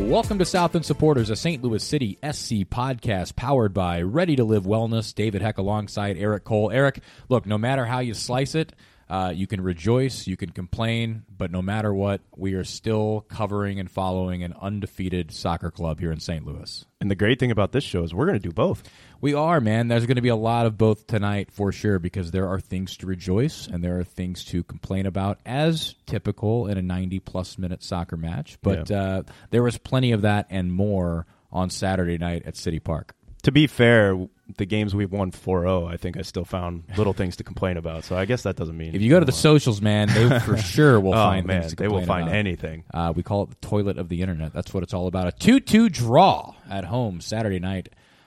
Welcome to South End Supporters, a St. Louis City SC podcast powered by Ready to Live Wellness. David Heck alongside Eric Cole. Eric, look, no matter how you slice it, you can rejoice, you can complain, but no matter what, we are still covering and following an undefeated soccer club here in St. Louis. And the great thing about this show is we're going to do both. We are, man. There's going to be a lot of both tonight for sure, because there are things to rejoice and there are things to complain about, as typical in a 90-plus minute soccer match. But there was plenty of that and more on Saturday night at City Park. To be fair, the games we've won 4-0, I think I still found little things to complain about. So I guess that doesn't mean... If you go to the socials, man, they for sure will find things to complain about. They will find anything. We call it the toilet of the internet. That's what it's all about. A 2-2 draw at home Saturday night.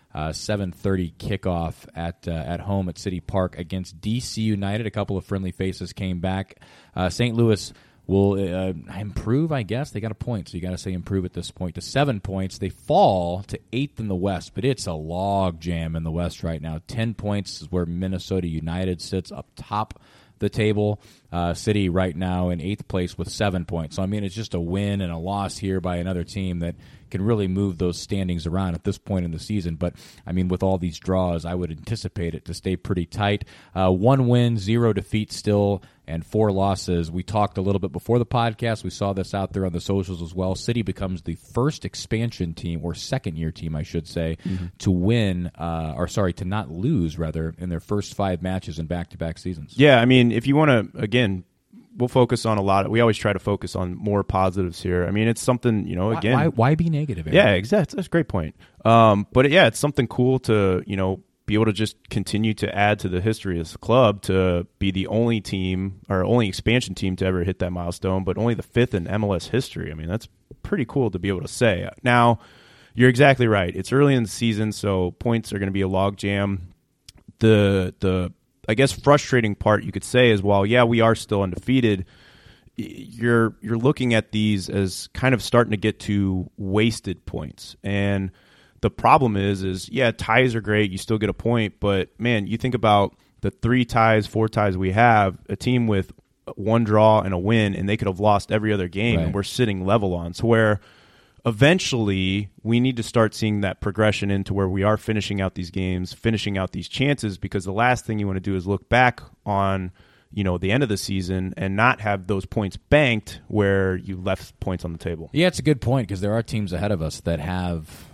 7:30 kickoff at home at City Park against DC United. A couple of friendly faces came back. St. Louis will improve, I guess. They got a point, so you got to say improve at this point to 7 points. They fall to 8th in the West, but it's a log jam in the West right now. 10 points is where Minnesota United sits up top the table. City right now in 8th place with 7 points. So, I mean, it's just a win and a loss here by another team that can really move those standings around at this point in the season. But, I mean, with all these draws, I would anticipate it to stay pretty tight. 1 win, 0 defeat still, and 4 losses. We talked a little bit before the podcast. We saw this out there on the socials as well. City becomes the first expansion team, or second-year team, I should say, to win, to not lose, rather, in their first 5 matches in back-to-back seasons. Yeah, I mean, if you want to, again, we'll focus on we always try to focus on more positives here. I mean, it's something, again. Why be negative, Eric? Yeah, exactly. That's a great point. But yeah, it's something cool to, be able to just continue to add to the history of the club, to be the only team or only expansion team to ever hit that milestone, but only the 5th in MLS history. I mean, that's pretty cool to be able to say. Now, you're exactly right. It's early in the season, so points are going to be a logjam. The I guess frustrating part you could say is, while we are still undefeated, you're looking at these as kind of starting to get to wasted points. And the problem is ties are great, you still get a point, but man, you think about the 3 ties, 4 ties we have, a team with 1 draw and a win, and they could have lost every other game, right, and we're sitting level on. So where eventually we need to start seeing that progression into where we are finishing out these games, finishing out these chances, because the last thing you want to do is look back on the end of the season and not have those points banked where you left points on the table. Yeah, it's a good point, because there are teams ahead of us that have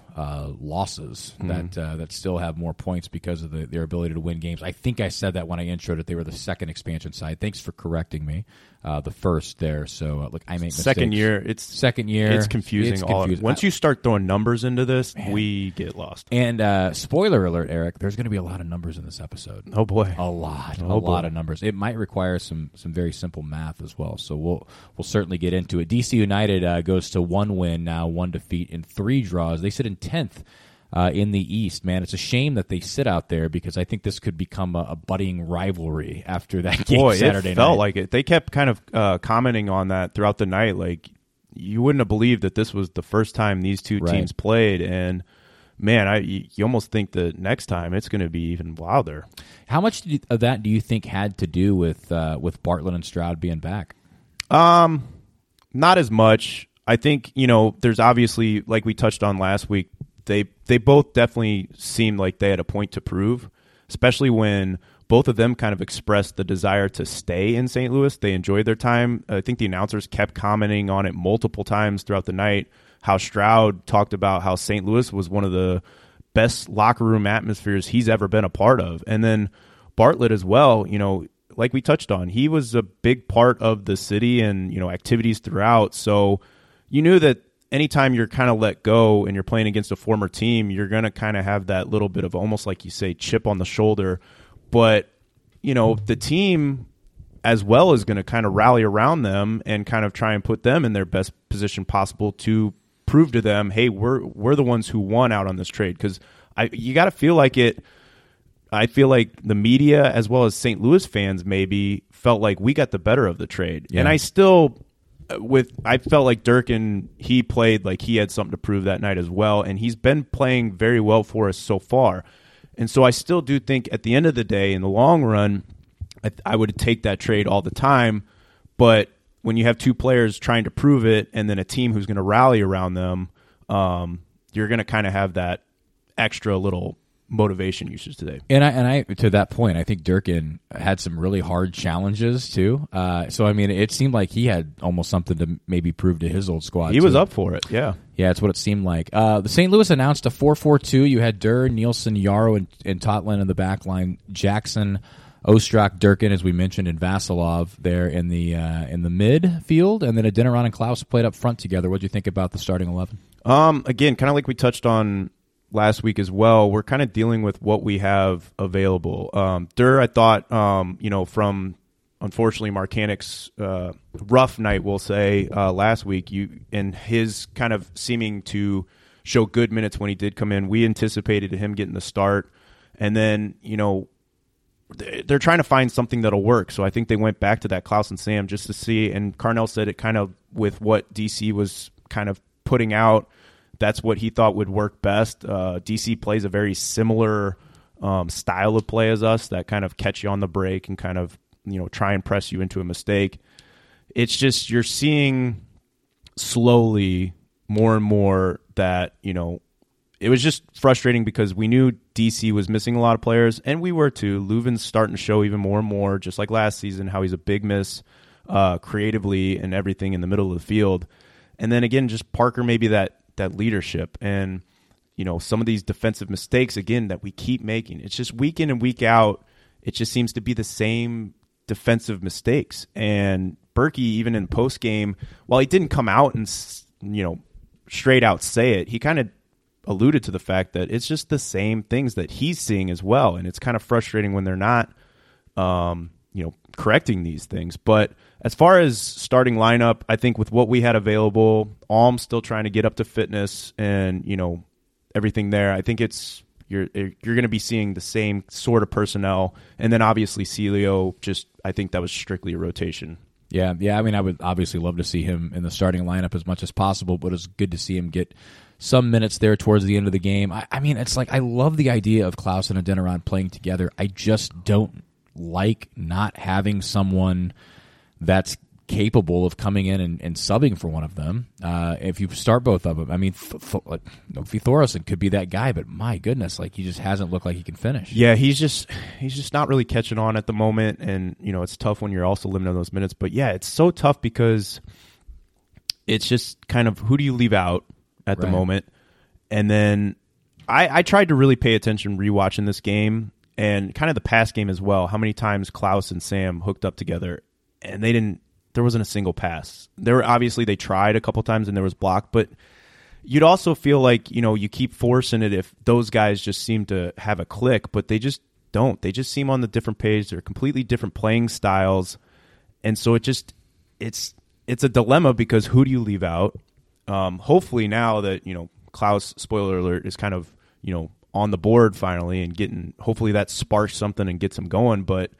losses that still have more points because of their ability to win games. I think I said that when I introed it. They were the second expansion side. Thanks for correcting me. The first there. So look, I make mistakes. Second year. It's confusing. Once you start throwing numbers into this, we get lost. And spoiler alert, Eric, there's going to be a lot of numbers in this episode. Oh boy, a lot of numbers. It might require some very simple math as well. So we'll certainly get into it. DC United goes to 1 win now, 1 defeat in 3 draws. They sit in 10th in the East. Man, it's a shame that they sit out there, because I think this could become a budding rivalry after that game Saturday night. It felt like it. They kept kind of commenting on that throughout the night. Like, you wouldn't have believed that this was the first time these two teams played. And man, you almost think that next time it's going to be even wilder. How much of that do you think had to do with Bartlett and Stroud being back? Not as much. I think, there's obviously, like we touched on last week, they both definitely seemed like they had a point to prove, especially when both of them kind of expressed the desire to stay in St. Louis. They enjoyed their time. I think the announcers kept commenting on it multiple times throughout the night, how Stroud talked about how St. Louis was one of the best locker room atmospheres he's ever been a part of. And then Bartlett as well, like we touched on, he was a big part of the city and, activities throughout. So you knew that anytime you're kind of let go and you're playing against a former team, you're going to kind of have that little bit of, almost like you say, chip on the shoulder. But, the team as well is going to kind of rally around them and kind of try and put them in their best position possible to prove to them, hey, we're the ones who won out on this trade. Because you got to feel like it. I feel like the media as well as St. Louis fans maybe felt like we got the better of the trade. Yeah. And I felt like Durkin, he played like he had something to prove that night as well, and he's been playing very well for us so far. And so I still do think at the end of the day, in the long run, I would take that trade all the time. But when you have 2 players trying to prove it and then a team who's going to rally around them, you're going to kind of have that extra little motivation usage today. And I to that point, I think Durkin had some really hard challenges too. So I mean, it seemed like he had almost something to maybe prove to his old squad. He was up for it. Yeah, that's what it seemed like. The St. Louis announced a 4-4-2. You had Durr, Nielsen, Yarrow, and Totland in the back line. Jackson, Ostrak, Durkin, as we mentioned, and Vasilov there in the midfield, and then Adeniran and Klaus played up front together. What do you think about the starting 11? Again, kind of like we touched on last week as well, we're kind of dealing with what we have available. Durr, I thought, from unfortunately Markanic's rough night, we'll say, last week, and his kind of seeming to show good minutes when he did come in, we anticipated him getting the start, and then, they're trying to find something that'll work. So I think they went back to that Klaus and Sam just to see, and Carnell said it kind of with what DC was kind of putting out, that's what he thought would work best. DC plays a very similar style of play as us, that kind of catch you on the break and kind of, try and press you into a mistake. It's just you're seeing slowly more and more that, it was just frustrating because we knew DC was missing a lot of players, and we were too. Leuven's starting to show even more and more, just like last season, how he's a big miss creatively and everything in the middle of the field. And then again, just Parker, maybe that leadership and, some of these defensive mistakes, again, that we keep making. It's just week in and week out, it just seems to be the same defensive mistakes. And Berkey, even in post game, while he didn't come out and, straight out say it, he kind of alluded to the fact that it's just the same things that he's seeing as well. And it's kind of frustrating when they're not, correcting these things. But as far as starting lineup, I think with what we had available, Alm's still trying to get up to fitness and, everything there. I think you're going to be seeing the same sort of personnel. And then obviously Celio, I think that was strictly a rotation. Yeah. I mean, I would obviously love to see him in the starting lineup as much as possible, but it's good to see him get some minutes there towards the end of the game. I mean, it's like I love the idea of Klaus and Adeniran playing together. I just don't like not having someone that's capable of coming in and subbing for one of them. If you start both of them, I mean, Thoresen could be that guy, but my goodness, like he just hasn't looked like he can finish. Yeah, he's just not really catching on at the moment, and it's tough when you're also limited on those minutes. But yeah, it's so tough because it's just kind of who do you leave out at the moment, and then I tried to really pay attention rewatching this game and kind of the past game as well. How many times Klaus and Sam hooked up together, and there wasn't a single pass. They tried a couple times and there was blocked, but you'd also feel like, you keep forcing it if those guys just seem to have a click, but they just don't. They just seem on the different page. They're completely different playing styles. And so it's a dilemma because who do you leave out? Hopefully now that, Klaus, spoiler alert, is kind of, on the board finally and hopefully that sparks something and gets him going. But,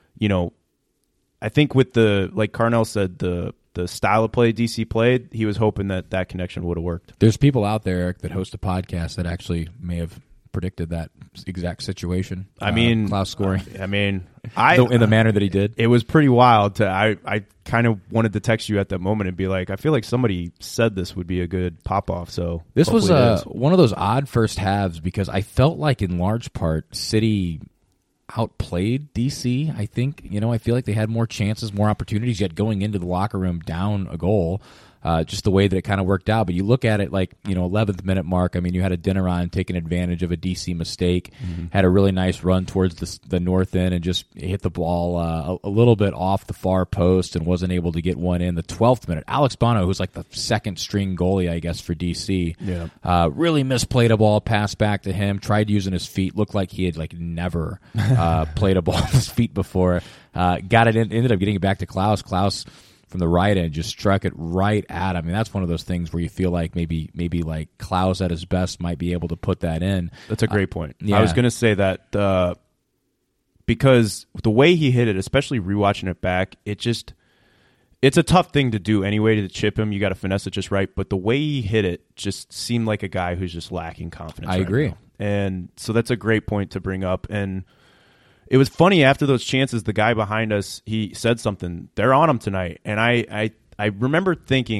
I think with like Carnell said, the style of play DC played, he was hoping that connection would have worked. There's people out there, Eric, that host a podcast that actually may have predicted that exact situation. I mean, Klaus scoring. In the manner that he did. It was pretty wild. I kind of wanted to text you at that moment and be like, I feel like somebody said this would be a good pop-off. So this was one of those odd first halves because I felt like in large part City outplayed DC. I think, I feel like they had more chances, more opportunities, yet going into the locker room down a goal, just the way that it kind of worked out. But you look at it like, 11th minute mark, I mean, you had Adeniran taking advantage of a DC mistake, had a really nice run towards the north end and just hit the ball a little bit off the far post and wasn't able to get one in. The 12th minute, Alex Bono, who's like the second string goalie, I guess, for DC, really misplayed a ball, passed back to him, tried using his feet, looked like he had never played a ball with his feet before. Ended up getting it back to Klaus. Klaus from the right end just struck it right at him. I mean, that's one of those things where you feel like maybe like Klaus at his best might be able to put that in. That's a great point. Yeah. I was going to say that because the way he hit it, especially rewatching it back, it's a tough thing to do anyway to chip him. You got to finesse it just right. But the way he hit it just seemed like a guy who's just lacking confidence. I agree. Now. And so that's a great point to bring up. And it was funny after those chances, the guy behind us, he said something, they're on him tonight. And I remember thinking,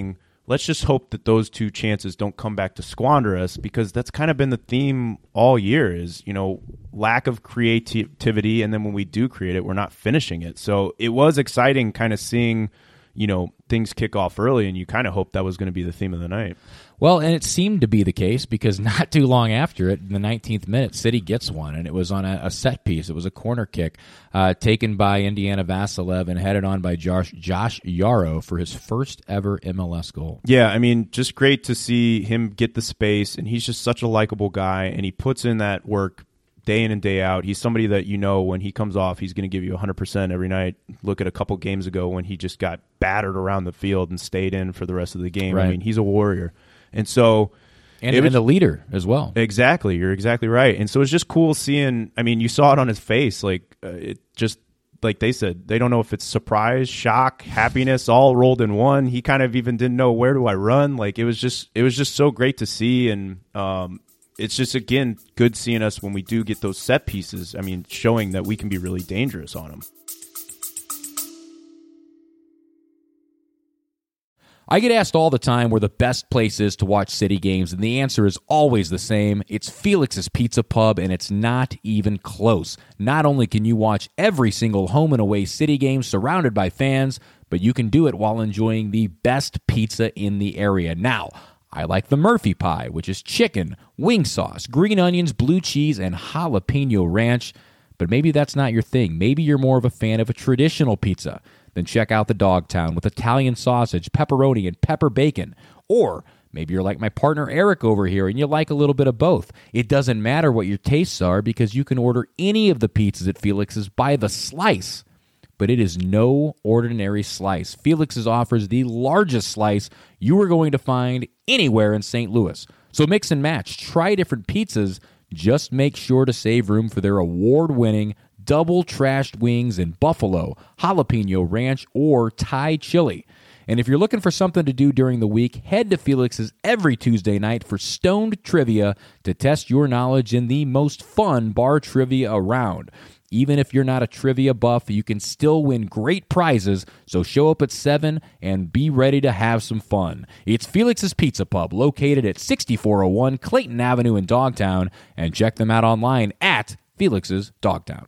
let's just hope that those two chances don't come back to squander us, because that's kind of been the theme all year is, lack of creativity. And then when we do create it, we're not finishing it. So it was exciting kind of seeing, things kick off early, and you kind of hoped that was going to be the theme of the night. Well, and it seemed to be the case because not too long after it, in the 19th minute, City gets one, and it was on a set piece. It was a corner kick taken by Indiana Vassilev and headed on by Josh Yarrow for his first ever MLS goal. Yeah, I mean, just great to see him get the space, and he's just such a likable guy, and he puts in that work day in and day out. He's somebody that when he comes off, he's going to give you 100% every night. Look at a couple games ago when he just got battered around the field and stayed in for the rest of the game. Right. I mean, he's a warrior. And so... And a leader as well. Exactly. You're exactly right. And so it's just cool seeing, I mean, you saw it on his face. Like, it just, like they said, they don't know if it's surprise, shock, happiness, all rolled in one. He kind of even didn't know, where do I run? Like, it was just so great to see. And it's just, again, good seeing us when we do get those set pieces. I mean, showing that we can be really dangerous on them. I get asked all the time where the best place is to watch City games, and the answer is always the same. It's Felix's Pizza Pub, and it's not even close. Not only can you watch every single home and away City game surrounded by fans, but you can do it while enjoying the best pizza in the area. Now, I like the Murphy Pie, which is chicken, wing sauce, green onions, blue cheese, and jalapeno ranch. But maybe that's not your thing. Maybe you're more of a fan of a traditional pizza. Then check out the Dogtown with Italian sausage, pepperoni, and pepper bacon. Or maybe you're like my partner Eric over here and you like a little bit of both. It doesn't matter what your tastes are because you can order any of the pizzas at Felix's by the slice. But it is no ordinary slice. Felix's offers the largest slice you are going to find anywhere in St. Louis. So mix and match. Try different pizzas. Just make sure to save room for their award-winning double trashed wings in buffalo, jalapeno ranch, or Thai chili. And if you're looking for something to do during the week, head to Felix's every Tuesday night for Stoned Trivia to test your knowledge in the most fun bar trivia around. Even if you're not a trivia buff, you can still win great prizes, so show up at 7 and be ready to have some fun. It's Felix's Pizza Pub, located at 6401 Clayton Avenue in Dogtown, and check them out online at Felix's Dogtown.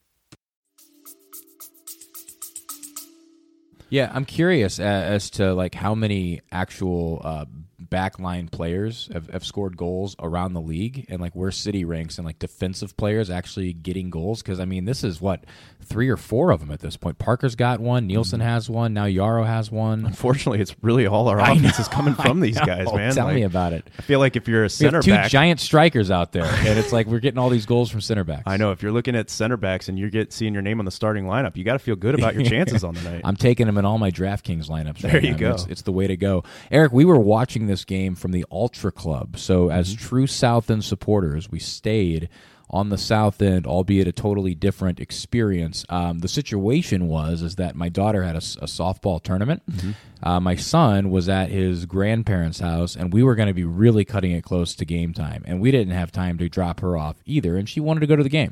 Yeah, I'm curious as to like how many actual backline players have scored goals around the league, and like where City ranks and like defensive players actually getting goals. Because I mean, this is what 3 or 4 of them at this point. Parker's got one, Nielsen has one, now Yarrow has one. Unfortunately, it's really all our offense is coming from these guys, man. Tell me about it. I feel like if you're a center we have 2 back, giant strikers out there, and it's like we're getting all these goals from center backs. I know, if you're looking at center backs and you're seeing your name on the starting lineup, you got to feel good about your chances on the night. I'm taking them in all my DraftKings lineups. There you go. It's the way to go. Eric, we were watching this game from the Ultra Club. So as true South End supporters, we stayed on the South End, albeit a totally different experience. The situation is that my daughter had a softball tournament. My son was at his grandparents' house, and we were going to be really cutting it close to game time. And we didn't have time to drop her off either, and she wanted to go to the game.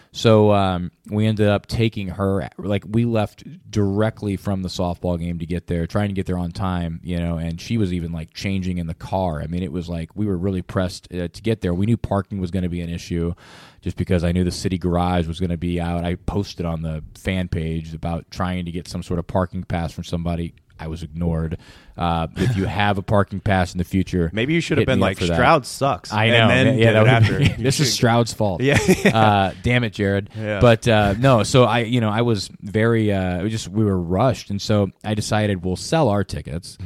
So we ended up taking her, like we left directly from the softball game to get there, trying to get there on time, and she was even like changing in the car. I mean, it was like we were really pressed to get there. We knew parking was going to be an issue just because I knew the city garage was going to be out. I posted on the fan page about trying to get some sort of parking pass from somebody. I was ignored. If you have a parking pass in the future, maybe you should have been like, Stroud sucks. I know. And then after. This is Stroud's fault. Yeah. Damn it, Jared. Yeah. But no. So I was very. We were rushed, and so I decided we'll sell our tickets.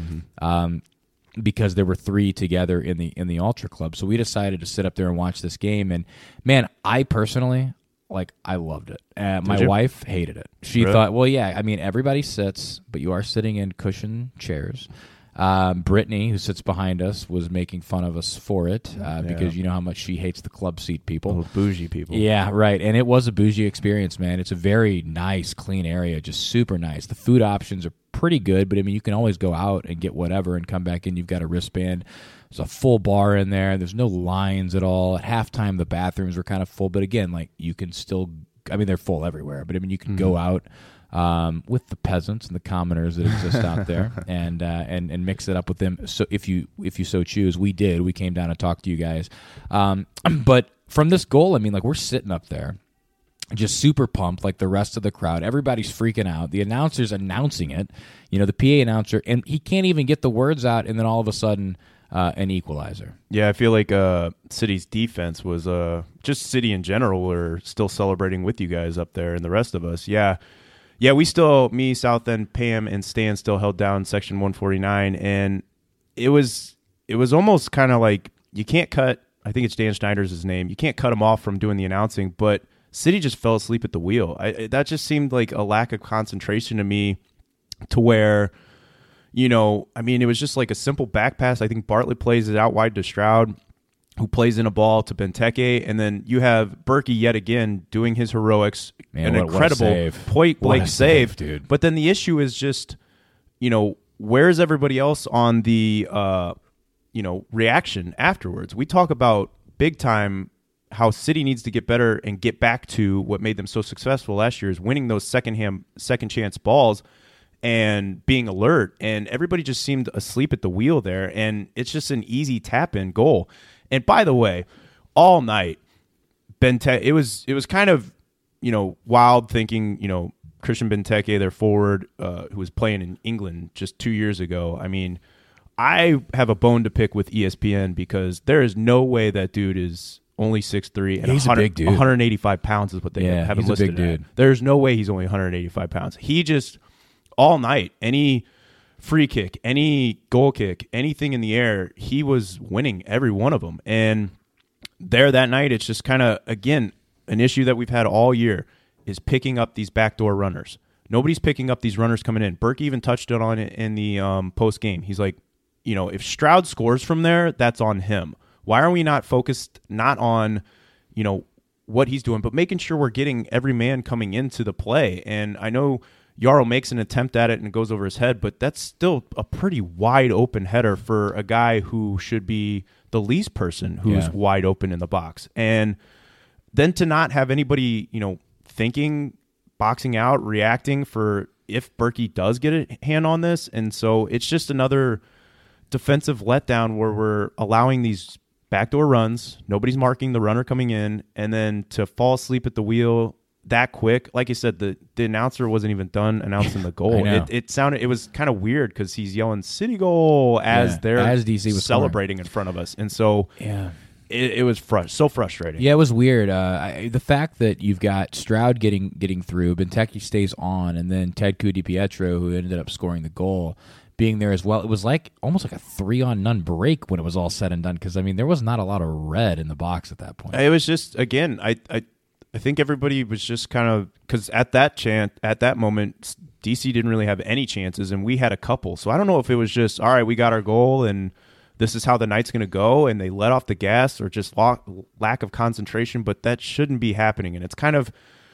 Because there were 3 together in the Ultra Club, so we decided to sit up there and watch this game. And man, I personally. I loved it. My wife hated it. She thought, well, yeah, I mean, everybody sits, but you are sitting in cushioned chairs. Brittany, who sits behind us, was making fun of us for it because you know how much she hates the club seat people. Those bougie people. Yeah, right. And it was a bougie experience, man. It's a very nice, clean area, just super nice. The food options are pretty good, but I mean, you can always go out and get whatever and come back in. You've got a wristband. There's a full bar in there. There's no lines at all. At halftime, the bathrooms were kind of full, but again, like you can still, I mean, they're full everywhere, but I mean, you can go out with the peasants and the commoners that exist out there, and mix it up with them. So if you so choose, we did. We came down to talk to you guys. But from this goal, I mean, like, we're sitting up there, just super pumped, like the rest of the crowd. Everybody's freaking out. The announcer's announcing it. The PA announcer, and he can't even get the words out, and then all of a sudden, an equalizer. Yeah, I feel like City's defense was just City in general were still celebrating with you guys up there and the rest of us. Yeah, we still, me, South End, Pam, and Stan still held down Section 149, and it was almost kind of like you can't cut, I think it's Dan Schneider's his name, you can't cut him off from doing the announcing, but City just fell asleep at the wheel. That just seemed like a lack of concentration to me, to where, I mean, it was just like a simple back pass. I think Bartlett plays it out wide to Stroud, who plays in a ball to Benteke, and then you have Berkey yet again doing his heroics, an incredible point-blank save, dude. But then the issue is just, where's everybody else on the, reaction afterwards? We talk about big time how City needs to get better and get back to what made them so successful last year, is winning those second chance balls and being alert, and everybody just seemed asleep at the wheel there, and it's just an easy tap-in goal. And by the way, all night, Benteke, it was kind of, wild thinking, Christian Benteke, their forward, who was playing in England just 2 years ago. I mean, I have a bone to pick with ESPN, because there is no way that dude is only 6'3", and he's a big dude. 185 pounds is what they have him listed a big dude. at. There's no way he's only 185 pounds. He just, all night, any free kick, any goal kick, anything in the air, he was winning every one of them. And there that night, it's just kind of, again, an issue that we've had all year, is picking up these backdoor runners. Nobody's picking up these runners coming in. Burke even touched on it in the post-game. He's like, if Stroud scores from there, that's on him. Why are we not focused not on, what he's doing, but making sure we're getting every man coming into the play? And I know Yarrow makes an attempt at it and it goes over his head, but that's still a pretty wide open header for a guy who should be the least person who's wide open in the box. And then to not have anybody, thinking, boxing out, reacting for if Berkey does get a hand on this. And so it's just another defensive letdown where we're allowing these backdoor runs. Nobody's marking the runner coming in, and then to fall asleep at the wheel that quick. Like you said, the announcer wasn't even done announcing the goal. It was kind of weird, because he's yelling "City goal" as DC was celebrating in front of us, and so it was so frustrating. Yeah, it was weird. The fact that you've got Stroud getting through, Benteke stays on, and then Ted Di-Pietro, who ended up scoring the goal, being there as well. It was like almost like a 3-on-none break when it was all said and done, because I mean there was not a lot of red in the box at that point. It was just, again, I think everybody was just kind of, because at that moment DC didn't really have any chances and we had a couple. So I don't know if it was just, all right, we got our goal and this is how the night's going to go, and they let off the gas, or just lack of concentration, but that shouldn't be happening. And it's kind of,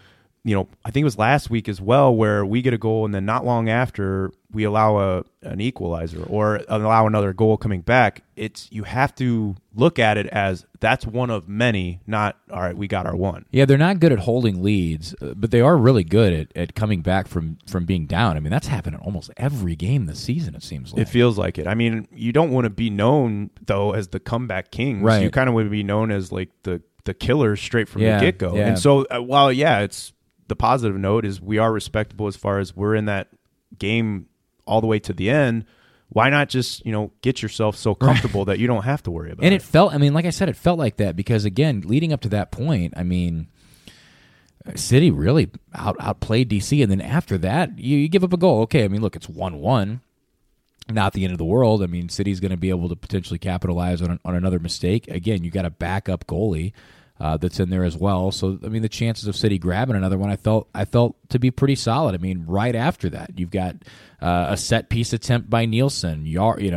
I think it was last week as well, where we get a goal and then not long after we allow an equalizer or allow another goal coming back. You have to look at it as that's one of many, not, all right, we got our one. Yeah, they're not good at holding leads, but they are really good at coming back from being down. I mean, that's happened in almost every game this season, it seems like. It feels like it. I mean, you don't want to be known, though, as the comeback kings. Right. You kind of want to be known as like the killers straight from the get-go. Yeah. And so, while, it's the positive note is we are respectable as far as we're in that game all the way to the end. Why not just, get yourself so comfortable that you don't have to worry about it? And it felt, I mean, like I said, it felt like that because, again, leading up to that point, I mean, City really outplayed DC. And then after that, you give up a goal. Okay, I mean, look, it's 1-1. Not the end of the world. I mean, City's going to be able to potentially capitalize on another mistake. Again, you got a backup goalie that's in there as well. So, I mean, the chances of City grabbing another one, I felt to be pretty solid. I mean, right after that, you've got a set piece attempt by Nielsen,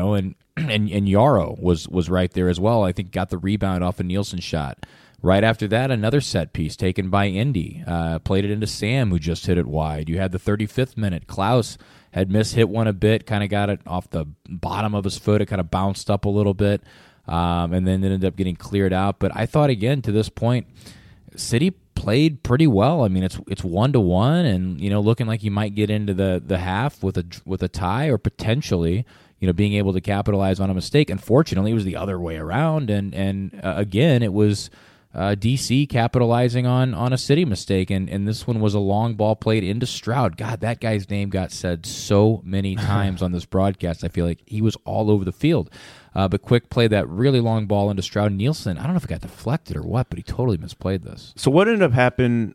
and Yarrow was right there as well. I think got the rebound off a Nielsen shot. Right after that, another set piece taken by Indy. Played it into Sam, who just hit it wide. You had the 35th minute. Klaus had hit one a bit, kind of got it off the bottom of his foot. It kind of bounced up a little bit. And then it ended up getting cleared out. But I thought, again, to this point, City played pretty well. I mean, it's 1-1, and looking like you might get into the half with a tie, or potentially being able to capitalize on a mistake. Unfortunately, it was the other way around, and again, it was DC capitalizing on a City mistake, and this one was a long ball played into Stroud. God, that guy's name got said so many times on this broadcast. I feel like he was all over the field. But Quick played that really long ball into Stroud. Nielsen, I don't know if it got deflected or what, but he totally misplayed this. So what ended up happening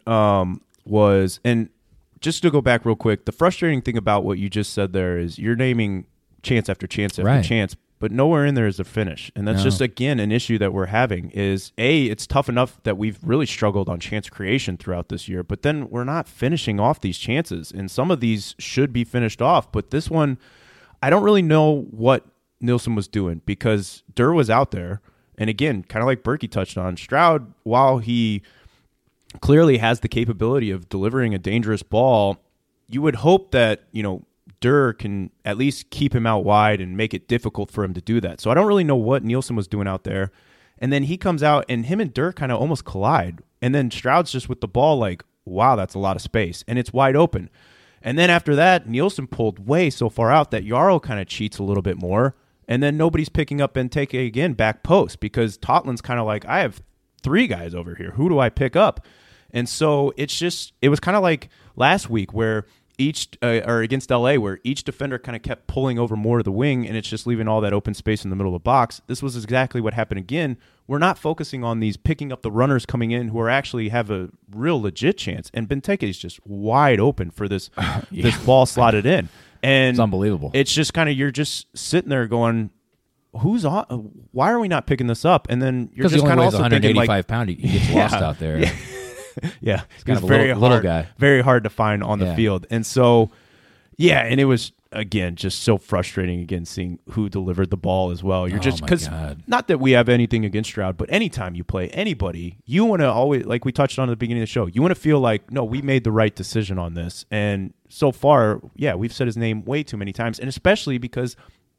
was, and just to go back real quick, the frustrating thing about what you just said there is you're naming chance after chance after chance, but nowhere in there is a finish. And that's just, again, an issue that we're having is, it's tough enough that we've really struggled on chance creation throughout this year, but then we're not finishing off these chances. And some of these should be finished off, but this one, I don't really know what Nielsen was doing, because Durr was out there. And again, kind of like Berkey touched on, Stroud, while he clearly has the capability of delivering a dangerous ball, you would hope that, Durr can at least keep him out wide and make it difficult for him to do that. So I don't really know what Nielsen was doing out there. And then he comes out, and him and Durr kind of almost collide. And then Stroud's just with the ball like, wow, that's a lot of space. And it's wide open. And then after that, Nielsen pulled way so far out that Jarl kind of cheats a little bit more. And then nobody's picking up Benteke again back post, because Tottenham's kind of like, I have 3 guys over here. Who do I pick up? And so it was kind of like last week where or against LA, where each defender kind of kept pulling over more to the wing, and it's just leaving all that open space in the middle of the box. This was exactly what happened again. We're not focusing on these picking up the runners coming in who are actually have a real legit chance. And Benteke is just wide open for this this ball slotted in. And it's unbelievable. It's just kind of, you're just sitting there going, who's on? Why are we not picking this up? And then you're just kind of also thinking, like, 185 pound, he gets lost out there. Yeah. Yeah, he's kind of a little guy, very hard to find on the field. And so, and it was, again, just so frustrating again seeing who delivered the ball as well. You're just, because not that we have anything against Stroud, but anytime you play anybody, you want to always, like we touched on at the beginning of the show, you want to feel like, no, we made the right decision on this. And so far, we've said his name way too many times, and especially because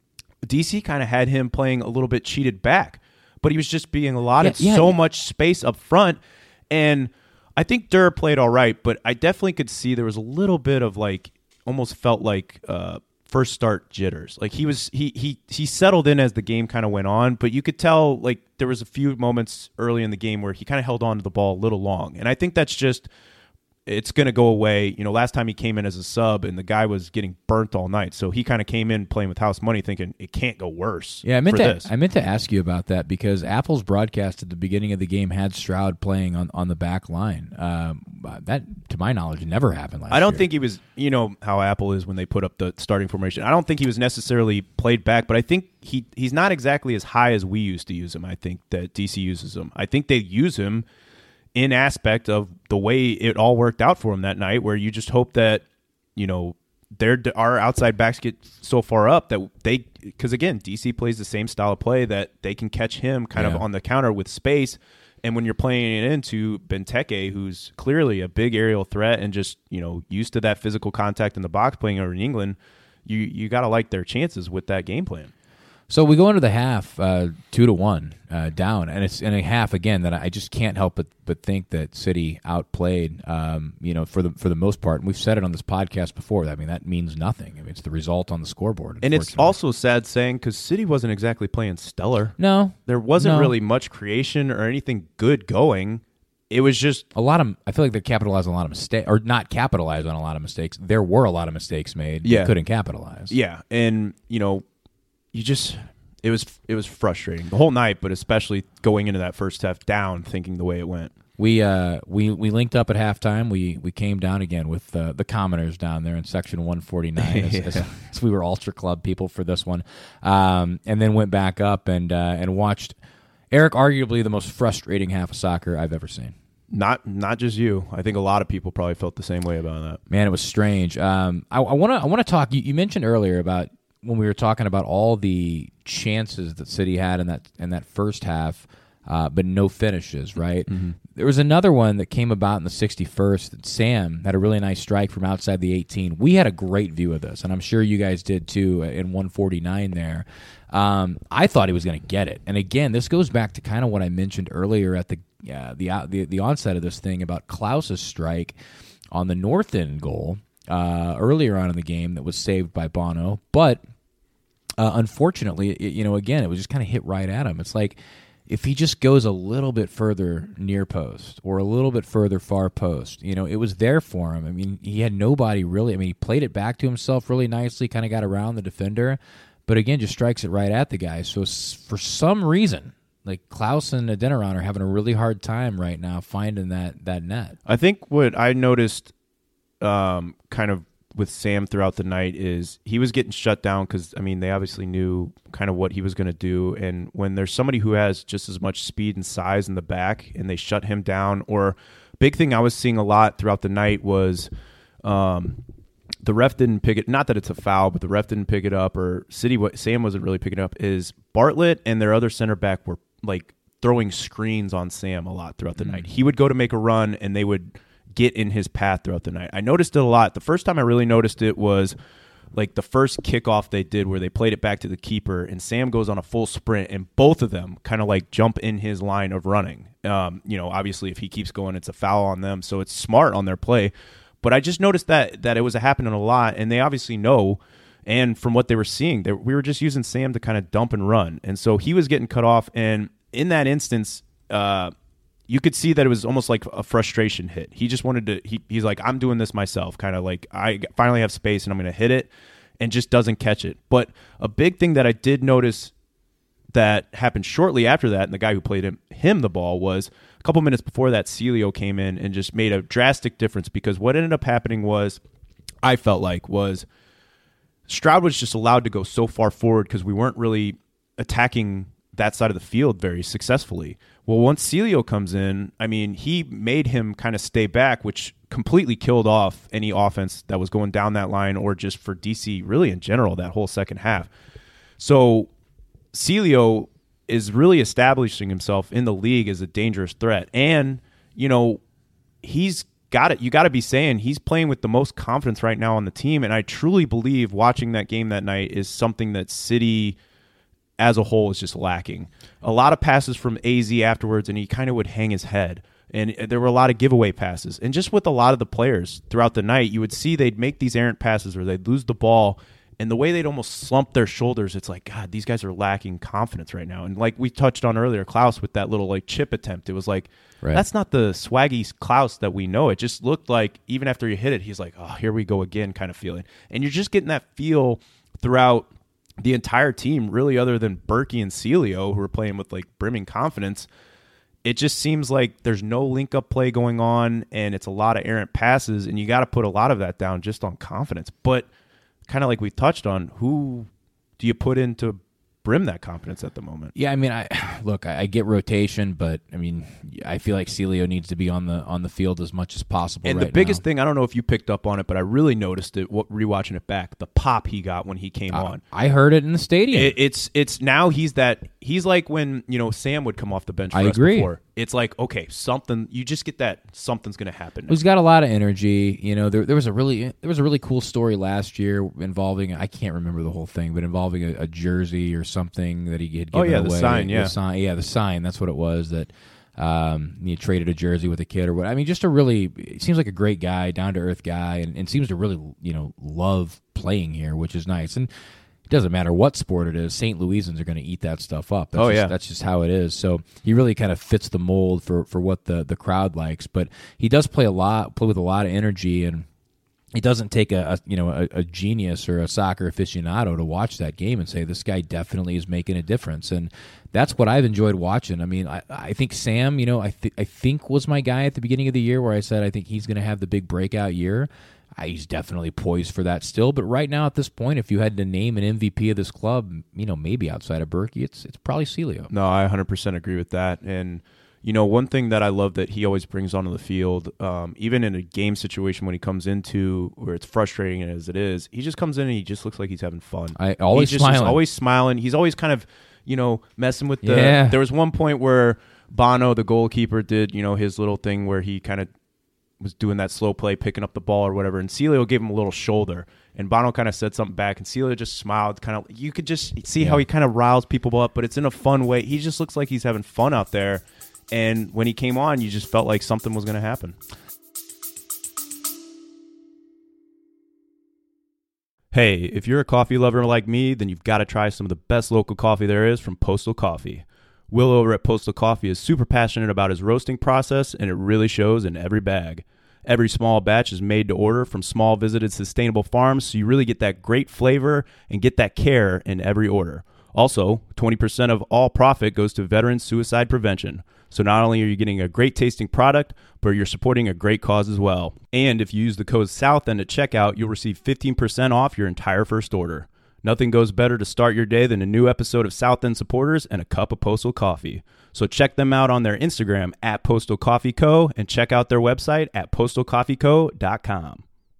DC kind of had him playing a little bit cheated back, but he was just being allotted so much space up front. And I think Durr played all right, but I definitely could see there was a little bit of, like, almost felt like first start jitters. Like he settled in as the game kind of went on, but you could tell, like, there was a few moments early in the game where he kind of held on to the ball a little long. And I think that's just, it's going to go away. Last time he came in as a sub, and the guy was getting burnt all night, so he kind of came in playing with house money, thinking it can't go worse. Yeah, I meant to ask you about that, because Apple's broadcast at the beginning of the game had Stroud playing on the back line. That, to my knowledge, never happened last year. I don't think he was. How Apple is when they put up the starting formation. I don't think he was necessarily played back, but I think he's not exactly as high as we used to use him. I think that DC uses him. I think they use him in aspect of the way it all worked out for him that night, where you just hope that, our outside backs get so far up that because again, DC plays the same style of play that they can catch him kind of on the counter with space. And when you're playing it into Benteke, who's clearly a big aerial threat and just, used to that physical contact in the box playing over in England, you got to like their chances with that game plan. So we go into the half 2-1 down, and it's in a half again that I just can't help but think that City outplayed, for the most part. And we've said it on this podcast before. I mean, that means nothing. I mean, it's the result on the scoreboard. And it's also sad saying, because City wasn't exactly playing stellar. No, there wasn't really much creation or anything good going. It was just a lot of. I feel like they capitalized on a lot of mistakes, or not capitalized on a lot of mistakes. There were a lot of mistakes made. They couldn't capitalize. Yeah, and it was frustrating the whole night, but especially going into that first half down, thinking the way it went. We linked up at halftime. We came down again with the commoners down there in section 149 as we were Ultra Club people for this one, and then went back up and watched Eric, arguably the most frustrating half of soccer I've ever seen. Not just you. I think a lot of people probably felt the same way about that. Man, it was strange. I want to talk. You mentioned earlier about when we were talking about all the chances that City had in that first half, but no finishes, right? Mm-hmm. There was another one that came about in the 61st that Sam had a really nice strike from outside the 18. We had a great view of this, and I'm sure you guys did too in 149 there. I thought he was going to get it. And again, this goes back to kind of what I mentioned earlier at the onset of this thing about Klaus's strike on the north end goal earlier on in the game that was saved by Bono, but unfortunately, again, it was just kind of hit right at him. It's like if he just goes a little bit further near post or a little bit further far post, it was there for him. I mean, he had nobody really. I mean, he played it back to himself really nicely, kind of got around the defender, but again, just strikes it right at the guy. So for some reason, like Klaus and Adeniran are having a really hard time right now finding that net. I think what I noticed kind of with Sam throughout the night is he was getting shut down because, I mean, they obviously knew kind of what he was going to do. And when there's somebody who has just as much speed and size in the back and they shut him down, or big thing I was seeing a lot throughout the night was the ref didn't pick it. Not that it's a foul, but the ref didn't pick it up, or Sam wasn't really picking it up, is Bartlett and their other center back were like throwing screens on Sam a lot throughout the night. He would go to make a run and they would get in his path throughout the night. I noticed it a lot. The first time I really noticed it was like the first kickoff they did where they played it back to the keeper and Sam goes on a full sprint and both of them kind of like jump in his line of running. Obviously if he keeps going, it's a foul on them. So it's smart on their play. But I just noticed that it was happening a lot, and they obviously know. And from what they were seeing, we were just using Sam to kind of dump and run. And so he was getting cut off. And in that instance, you could see that it was almost like a frustration hit. He just wanted to, he's like, I'm doing this myself, kind of like I finally have space and I'm going to hit it, and just doesn't catch it. But a big thing that I did notice that happened shortly after that, and the guy who played him the ball, was a couple minutes before that, Celio came in and just made a drastic difference, because what ended up happening was, I felt like, was Stroud was just allowed to go so far forward because we weren't really attacking that side of the field very successfully. Well, once Celio comes in, I mean, he made him kind of stay back, which completely killed off any offense that was going down that line, or just for DC really in general that whole second half. So Celio is really establishing himself in the league as a dangerous threat. And, he's got it. You got to be saying he's playing with the most confidence right now on the team. And I truly believe watching that game that night is something that City as a whole is just lacking. A lot of passes from AZ afterwards, and he kind of would hang his head. And there were a lot of giveaway passes. And just with a lot of the players throughout the night, you would see they'd make these errant passes or they'd lose the ball. And the way they'd almost slump their shoulders, it's like, God, these guys are lacking confidence right now. And like we touched on earlier, Klaus with that little like chip attempt, it was like, That's not the swaggy Klaus that we know. It just looked like even after he hit it, he's like, oh, here we go again kind of feeling. And you're just getting that feel throughout the entire team, really, other than Berkey and Celio, who are playing with like brimming confidence. It just seems like there's no link-up play going on, and it's a lot of errant passes, and you got to put a lot of that down just on confidence. But kind of like we touched on, who do you put in to brim that confidence at the moment? Yeah, I mean, I get rotation, but I mean, I feel like Celio needs to be on the field as much as possible. And right the biggest now. thing, I don't know if you picked up on it, but I really noticed it rewatching it back. The pop he got when he came on. I heard it in the stadium. It's now he's like when Sam would come off the bench. For us agree. Before. It's like, okay, something. You just get that something's going to happen. He's got a lot of energy. There was a really cool story last year involving, I can't remember the whole thing, but involving a jersey or something that he had given away. The sign, yeah. The sign. That's what it was. That he traded a jersey with a kid or what. I mean, just it seems like a great guy, down to earth guy, and seems to really love playing here, which is nice. And it doesn't matter what sport it is, St. Louisans are going to eat that stuff up. That's just how it is. So he really kind of fits the mold for what the crowd likes. But he does play with a lot of energy, and it doesn't take a genius or a soccer aficionado to watch that game and say this guy definitely is making a difference. And that's what I've enjoyed watching. I mean, I think Sam, I think was my guy at the beginning of the year where I said I think he's going to have the big breakout year. He's definitely poised for that still. But right now at this point, if you had to name an MVP of this club, maybe outside of Berkey, it's probably Celio. No, I 100% agree with that. And one thing that I love that he always brings onto the field, even in a game situation when he comes into where it's frustrating as it is, he just comes in and he just looks like he's having fun. He's always smiling. He's always kind of, messing with the. Yeah. There was one point where Bono, the goalkeeper, did his little thing where he kind of was doing that slow play, picking up the ball or whatever, and Celio gave him a little shoulder, and Bono kind of said something back, and Celio just smiled, kind of. You could just see how he kind of riles people up, but it's in a fun way. He just looks like he's having fun out there. And when he came on, you just felt like something was going to happen. Hey, if you're a coffee lover like me, then you've got to try some of the best local coffee there is from Postal Coffee. Will over at Postal Coffee is super passionate about his roasting process, and it really shows in every bag. Every small batch is made to order from small visited sustainable farms, so you really get that great flavor and get that care in every order. Also, 20% of all profit goes to veteran suicide prevention. So not only are you getting a great tasting product, but you're supporting a great cause as well. And if you use the code SOUTHEND at checkout, you'll receive 15% off your entire first order. Nothing goes better to start your day than a new episode of South End Supporters and a cup of Postal Coffee. So check them out on their Instagram at Postal Coffee Co. and check out their website at postalcoffeeco.com.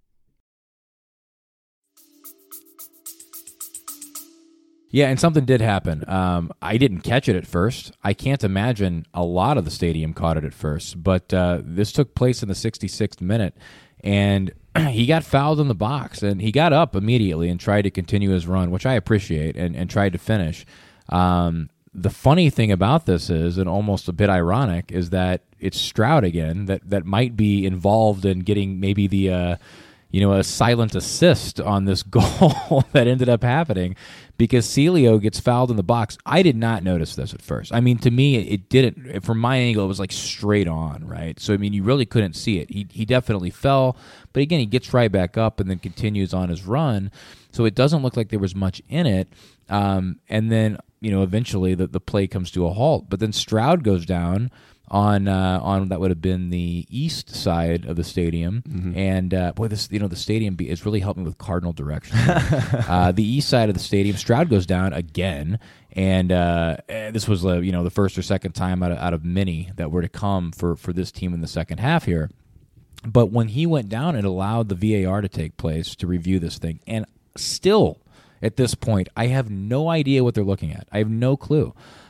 Yeah, and something did happen. I didn't catch it at first. I can't imagine a lot of the stadium caught it at first, but this took place in the 66th minute, and he got fouled in the box, and he got up immediately and tried to continue his run, which I appreciate, and tried to finish. The funny thing about this is, and almost a bit ironic, is that it's Stroud again that might be involved in getting maybe the a silent assist on this goal that ended up happening, because Celio gets fouled in the box. I did not notice this at first. I mean, to me, it didn't. From my angle, it was like straight on, right? So, I mean, you really couldn't see it. He definitely fell, but again, he gets right back up and then continues on his run. So it doesn't look like there was much in it. And then, eventually the play comes to a halt. But then Stroud goes down on that would have been the east side of the stadium, and the stadium is really helping with cardinal direction. The east side of the stadium, Stroud goes down again, and this was the first or second time out of many that were to come for this team in the second half here. But when he went down, it allowed the VAR to take place to review this thing, and still at this point, I have no idea what they're looking at. I have no clue.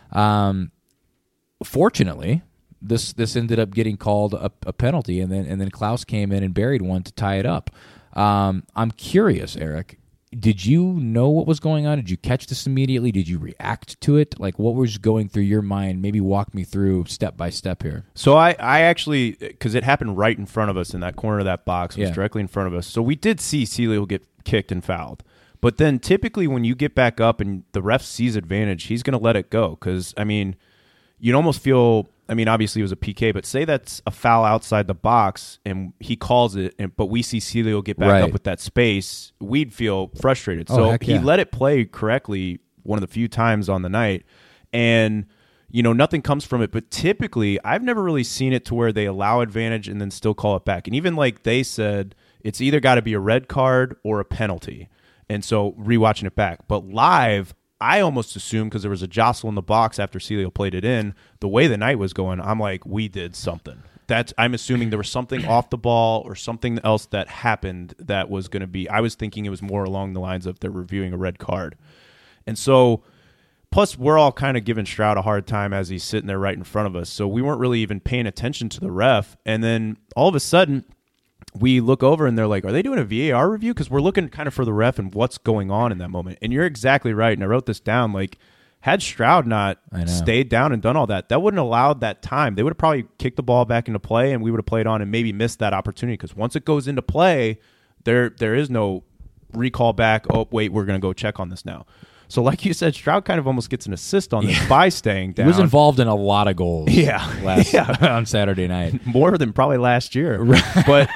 Fortunately, This ended up getting called a penalty, and then Klaus came in and buried one to tie it up. I'm curious, Eric. Did you know what was going on? Did you catch this immediately? Did you react to it? Like, what was going through your mind? Maybe walk me through step by step here. So I actually, because it happened right in front of us in that corner of that box, it was directly in front of us. So we did see Celio get kicked and fouled. But then typically when you get back up and the ref sees advantage, he's going to let it go. Because, I mean, you'd almost feel... obviously it was a PK, but say that's a foul outside the box and he calls it, but we see Celio get back up with that space, we'd feel frustrated. So he let it play correctly one of the few times on the night, and nothing comes from it. But typically, I've never really seen it to where they allow advantage and then still call it back. And even like they said, it's either got to be a red card or a penalty. And so rewatching it back, but live, I almost assumed, because there was a jostle in the box after Celio played it in, the way the night was going, I'm like, we did something. I'm assuming there was something off the ball or something else that happened that was going to be, I was thinking it was more along the lines of they're reviewing a red card. And so, plus we're all kind of giving Stroud a hard time as he's sitting there right in front of us. So we weren't really even paying attention to the ref. And then all of a sudden, we look over and they're like, are they doing a VAR review? Because we're looking kind of for the ref and what's going on in that moment. And you're exactly right. And I wrote this down. Like, had Stroud not stayed down and done all that, that wouldn't have allowed that time. They would have probably kicked the ball back into play and we would have played on and maybe missed that opportunity. Because once it goes into play, there is no recall back. Oh, wait, we're going to go check on this now. So like you said, Stroud kind of almost gets an assist on this by staying down. He was involved in a lot of goals on Saturday night. More than probably last year. But...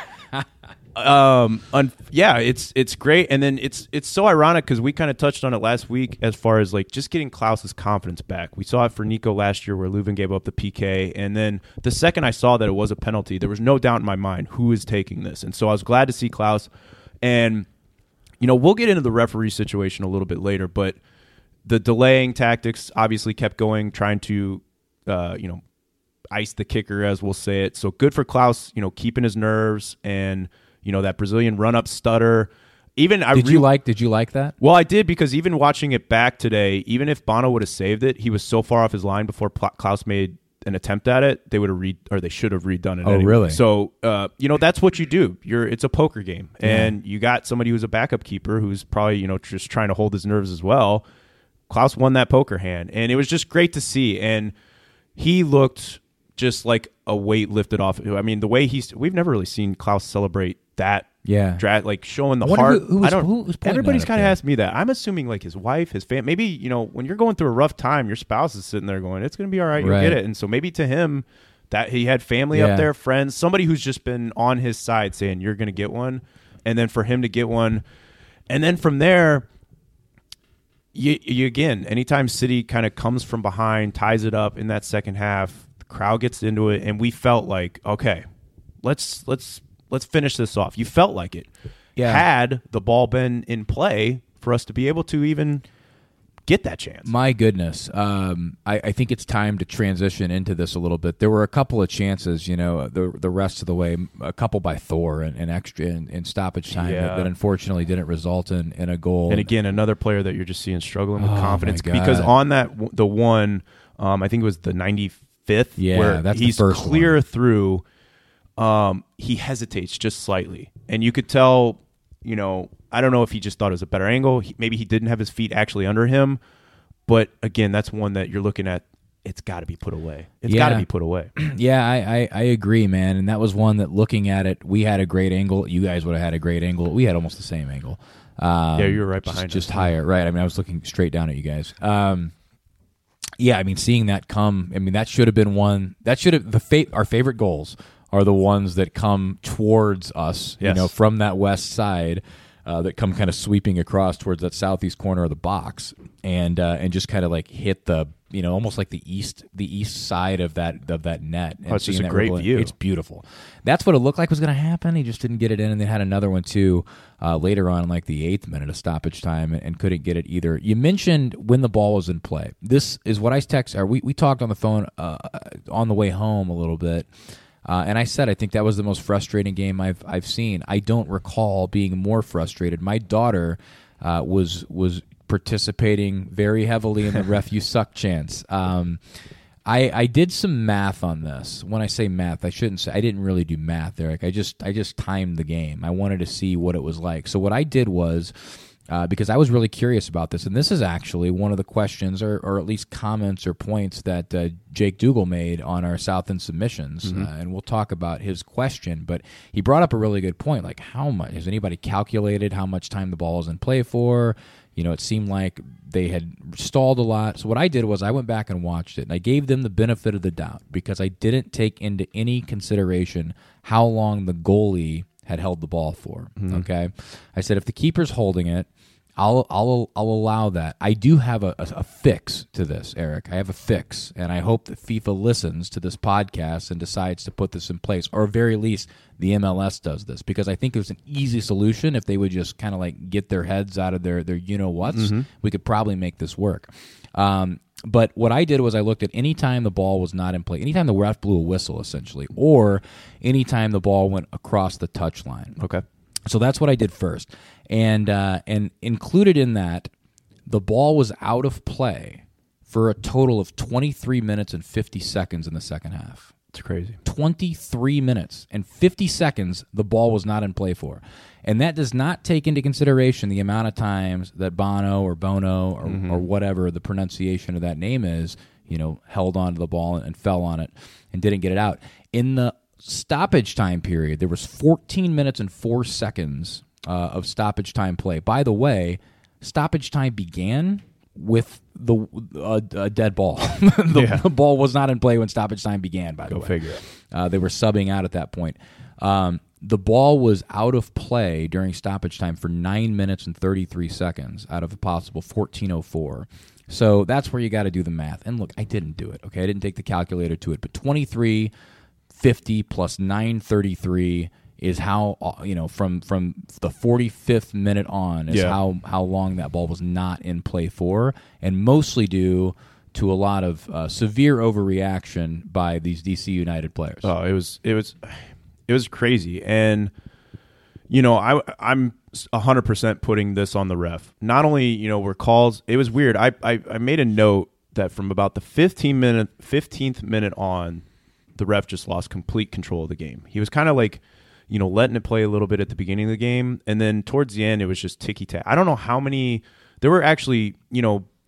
it's great, and then it's so ironic because we kind of touched on it last week as far as like just getting Klaus's confidence back. We saw it for Nico last year where Leuven gave up the PK, and then the second I saw that it was a penalty, there was no doubt in my mind who is taking this, and so I was glad to see Klaus. And we'll get into the referee situation a little bit later, but the delaying tactics obviously kept going, trying to ice the kicker, as we'll say it. So good for Klaus, keeping his nerves and. That Brazilian run-up stutter. Did you like that? Well, I did, because even watching it back today, even if Bono would have saved it, he was so far off his line before Klaus made an attempt at it. They would have they should have redone it. Oh, anyway. Really? So, that's what you do. It's a poker game, and you got somebody who's a backup keeper who's probably just trying to hold his nerves as well. Klaus won that poker hand, and it was just great to see. And he looked just like a weight lifted off. I mean, the way we've never really seen Klaus celebrate that. Yeah, like showing the I wonder heart. who's Everybody's kind of there? asked me that. I'm assuming like his wife, his family. Maybe when you're going through a rough time, your spouse is sitting there going, "It's going to be all right. You'll Right. get it." And so maybe to him, that he had family up there, friends, somebody who's just been on his side saying, "You're going to get one," and then for him to get one, and then from there, you again, anytime City kind of comes from behind, ties it up in that second half, the crowd gets into it, and we felt like, okay, let's finish this off. You felt like it. Yeah. Had the ball been in play for us to be able to even get that chance. My goodness. I think it's time to transition into this a little bit. There were a couple of chances, the rest of the way, a couple by Thor and extra in stoppage time that unfortunately didn't result in a goal. And again, another player that you're just seeing struggling with confidence my God. because on the one, I think it was the 95th, where that's he's the first clear one. through. He hesitates just slightly, and you could tell. I don't know if he just thought it was a better angle. Maybe he didn't have his feet actually under him, but again, that's one that you're looking at. It's got to be put away. It's got to be put away. Yeah, I agree, man. And that was one that, looking at it, we had a great angle. You guys would have had a great angle. We had almost the same angle. Yeah, you were right behind us. Just higher, right? I mean, I was looking straight down at you guys. Yeah, I mean, seeing that come, I mean, that should have been one. That should have our favorite goals are the ones that come towards us, Yes. from that west side, that come kind of sweeping across towards that southeast corner of the box, and just kind of like hit the, almost like the east side of that net. And It's just seeing a that great ripple in. view. It's beautiful. That's what it looked like was going to happen. He just didn't get it in, and they had another one too later on, in like the 8th minute of stoppage time, and couldn't get it either. You mentioned when the ball was in play. This is what I text. We talked on the phone on the way home a little bit. And I said I think that was the most frustrating game I've seen. I don't recall being more frustrated. My daughter was participating very heavily in the ref you suck chants. I did some math on this. When I say math, I didn't really do math, Eric. I just timed the game. I wanted to see what it was like. So what I did was, because I was really curious about this, and this is actually one of the questions, or at least comments or points that Jake Dougal made on our South End submissions, and we'll talk about his question, but he brought up a really good point, like how much, has anybody calculated how much time the ball is in play for? It seemed like they had stalled a lot. So what I did was I went back and watched it, and I gave them the benefit of the doubt because I didn't take into any consideration how long the goalie had held the ball for. Okay, I said if the keeper's holding it, I'll allow that. I do have a fix to this, Eric. I have a fix, and I hope that FIFA listens to this podcast and decides to put this in place, or at very least the MLS does this, because I think it was an easy solution if they would just kind of like get their heads out of their you-know-whats. We could probably make this work. But what I did was I looked at any time the ball was not in play, anytime the ref blew a whistle, essentially, or anytime the ball went across the touchline. Okay. So that's what I did first. And included in that, the ball was out of play for a total of 23 minutes and 50 seconds in the second half. It's crazy. 23 minutes and 50 seconds the ball was not in play for. And that does not take into consideration the amount of times that Bono or whatever the pronunciation of that name is, held onto the ball and fell on it and didn't get it out. In the stoppage time period, there was 14 minutes and 4 seconds of stoppage time play. By the way, stoppage time began with a dead ball. The ball was not in play when stoppage time began, by the way. Go figure it. They were subbing out at that point. The ball was out of play during stoppage time for 9 minutes and 33 seconds out of a possible 14:04. So that's where you got to do the math. And look, I didn't do it, okay? I didn't take the calculator to it, but 23:50 plus 9:33 is how, from the 45th minute on is how long that ball was not in play for, and mostly due to a lot of severe overreaction by these DC United players. Oh, it was crazy, and I'm 100% putting this on the ref. Not only were calls, it was weird. I made a note that from about the 15th minute on, the ref just lost complete control of the game. He was kind of like, letting it play a little bit at the beginning of the game, and then towards the end, it was just ticky-tack. I don't know how many. There were actually,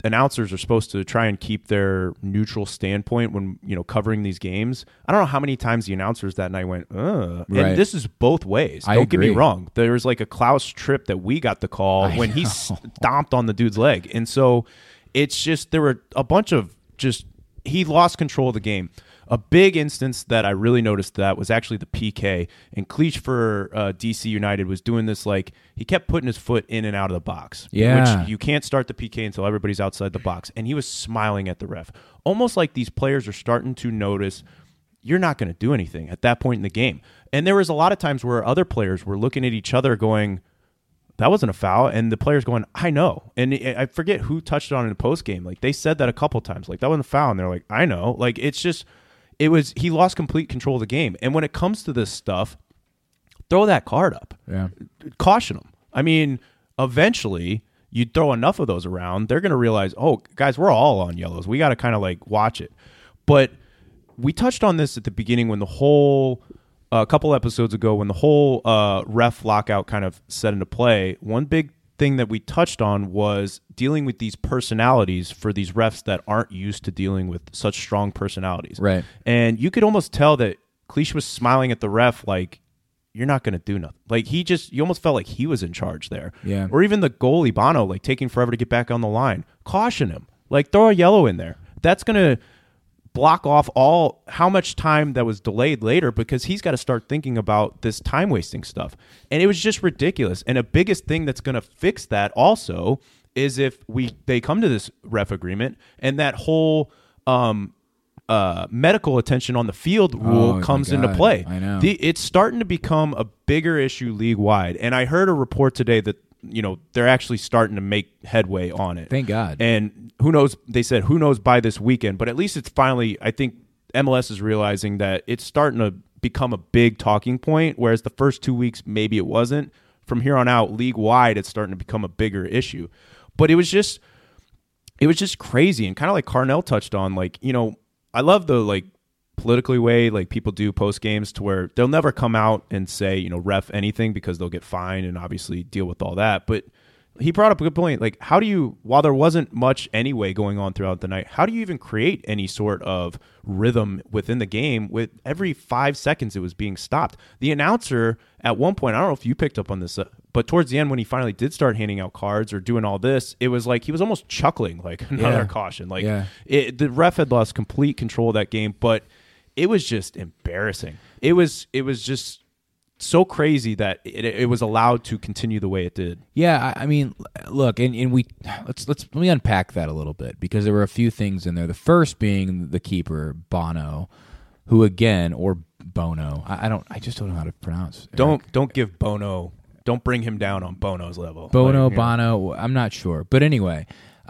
announcers are supposed to try and keep their neutral standpoint when, covering these games. I don't know how many times the announcers that night went, Right. And this is both ways. I Don't get me agree. wrong. There was like a Klaus trip that we got the call when he stomped on the dude's leg. And so it's just, there were a bunch of he lost control of the game. A big instance that I really noticed that was actually the PK. And Cleach for DC United was doing this, like, he kept putting his foot in and out of the box. Yeah. Which you can't start the PK until everybody's outside the box. And he was smiling at the ref. Almost like these players are starting to notice you're not going to do anything at that point in the game. And there was a lot of times where other players were looking at each other going, that wasn't a foul. And the player's going, I know. And I forget who touched it on in the post game. Like, they said that a couple times. Like, that wasn't a foul. And they're like, I know. Like, it's just... he lost complete control of the game. And when it comes to this stuff, throw that card up. Yeah. Caution them. I mean, eventually, you throw enough of those around, they're going to realize, oh, guys, we're all on yellows. We got to kind of like watch it. But we touched on this at the beginning when the whole, a couple episodes ago, when the whole ref lockout kind of set into play. One big thing that we touched on was dealing with these personalities for these refs that aren't used to dealing with such strong personalities. Right. And you could almost tell that Cleach was smiling at the ref like, you're not going to do nothing. Like, you almost felt like he was in charge there. Yeah. Or even the goalie, Bono, like taking forever to get back on the line. Caution him. Like, throw a yellow in there. That's going to block off how much time that was delayed later, because he's got to start thinking about this time wasting stuff. And it was just ridiculous. And a biggest thing that's going to fix that also is if they come to this ref agreement and that whole medical attention on the field rule comes into play. I know. It's starting to become a bigger issue league wide. And I heard a report today that they're actually starting to make headway on it. Thank God. And who knows, they said, who knows by this weekend, but at least it's finally, I think MLS is realizing that it's starting to become a big talking point, whereas the first 2 weeks, maybe it wasn't. From here on out, league wide, it's starting to become a bigger issue. But it was just crazy. And kind of like Carnell touched on, like, I love the, like, politically way, like, people do post games to where they'll never come out and say, ref anything because they'll get fined and obviously deal with all that. But he brought up a good point. Like, how do you, while there wasn't much anyway going on throughout the night, how do you even create any sort of rhythm within the game with every 5 seconds it was being stopped? The announcer at one point, I don't know if you picked up on this, but towards the end when he finally did start handing out cards or doing all this, it was like he was almost chuckling, like, another caution. Like, the ref had lost complete control of that game, but it was just embarrassing. It was just so crazy that it was allowed to continue the way it did. Yeah, I mean, look, and we let me unpack that a little bit, because there were a few things in there. The first being the keeper, Bono, who again, or Bono, I just don't know how to pronounce. Don't give Bono. Don't bring him down on Bono's level. Bono, like, Bono, I'm not sure, but anyway,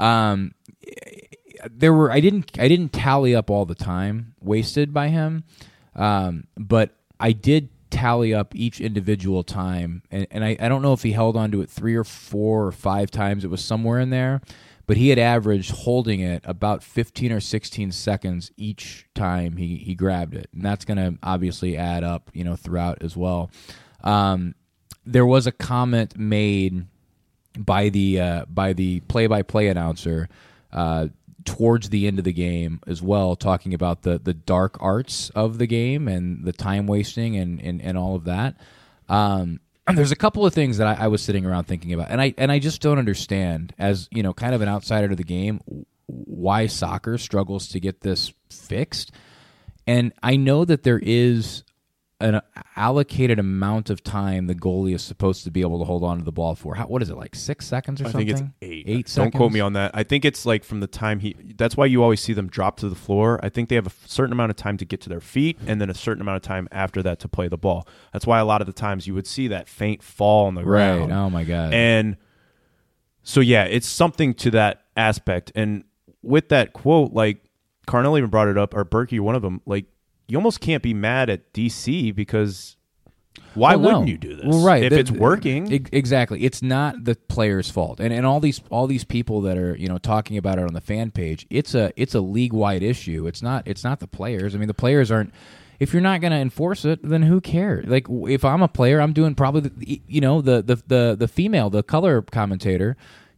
there were I didn't tally up all the time wasted by him, but I did tally up each individual time, and I don't know if he held on to it 3 or 4 or 5 times. It was somewhere in there, but he had averaged holding it about 15 or 16 seconds each time he grabbed it, and that's going to obviously add up, throughout as well. There was a comment made by the play-by-play announcer towards the end of the game as well, talking about the dark arts of the game and the time wasting and all of that. There's a couple of things that I was sitting around thinking about, and I just don't understand, as kind of an outsider to the game, why soccer struggles to get this fixed. And I know that there is an allocated amount of time the goalie is supposed to be able to hold on to the ball for. What is it, like 6 seconds or something? I think it's 8. 8 seconds? Don't quote me on that. I think it's like from the time that's why you always see them drop to the floor. I think they have a certain amount of time to get to their feet and then a certain amount of time after that to play the ball. That's why a lot of the times you would see that faint fall on the ground. Right. Oh my God. And so, yeah, it's something to that aspect. And with that quote, like, Carnell even brought it up, or Berkey, one of them, like, you almost can't be mad at DC because why wouldn't you do this? Well, right. If it's working. Exactly. It's not the player's fault. And all these people that are, talking about it on the fan page, it's a league-wide issue. It's not the players. I mean, the players aren't, if you're not going to enforce it, then who cares? Like, if I'm a player, I'm doing probably the female, the color commentator,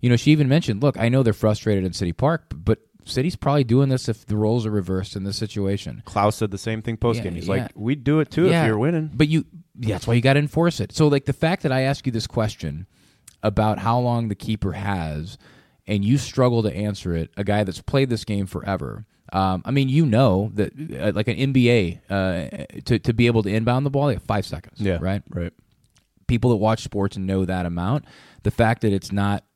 she even mentioned, look, I know they're frustrated in City Park, but City's probably doing this if the roles are reversed in this situation. Klaus said the same thing post-game. He's like, we'd do it too Yeah. if you're winning. But that's why you got to enforce it. So, like, the fact that I ask you this question about how long the keeper has and you struggle to answer it, a guy that's played this game forever. I mean, that like an NBA, to be able to inbound the ball, they have 5 seconds. Yeah, right. People that watch sports know that amount. The fact that it's not,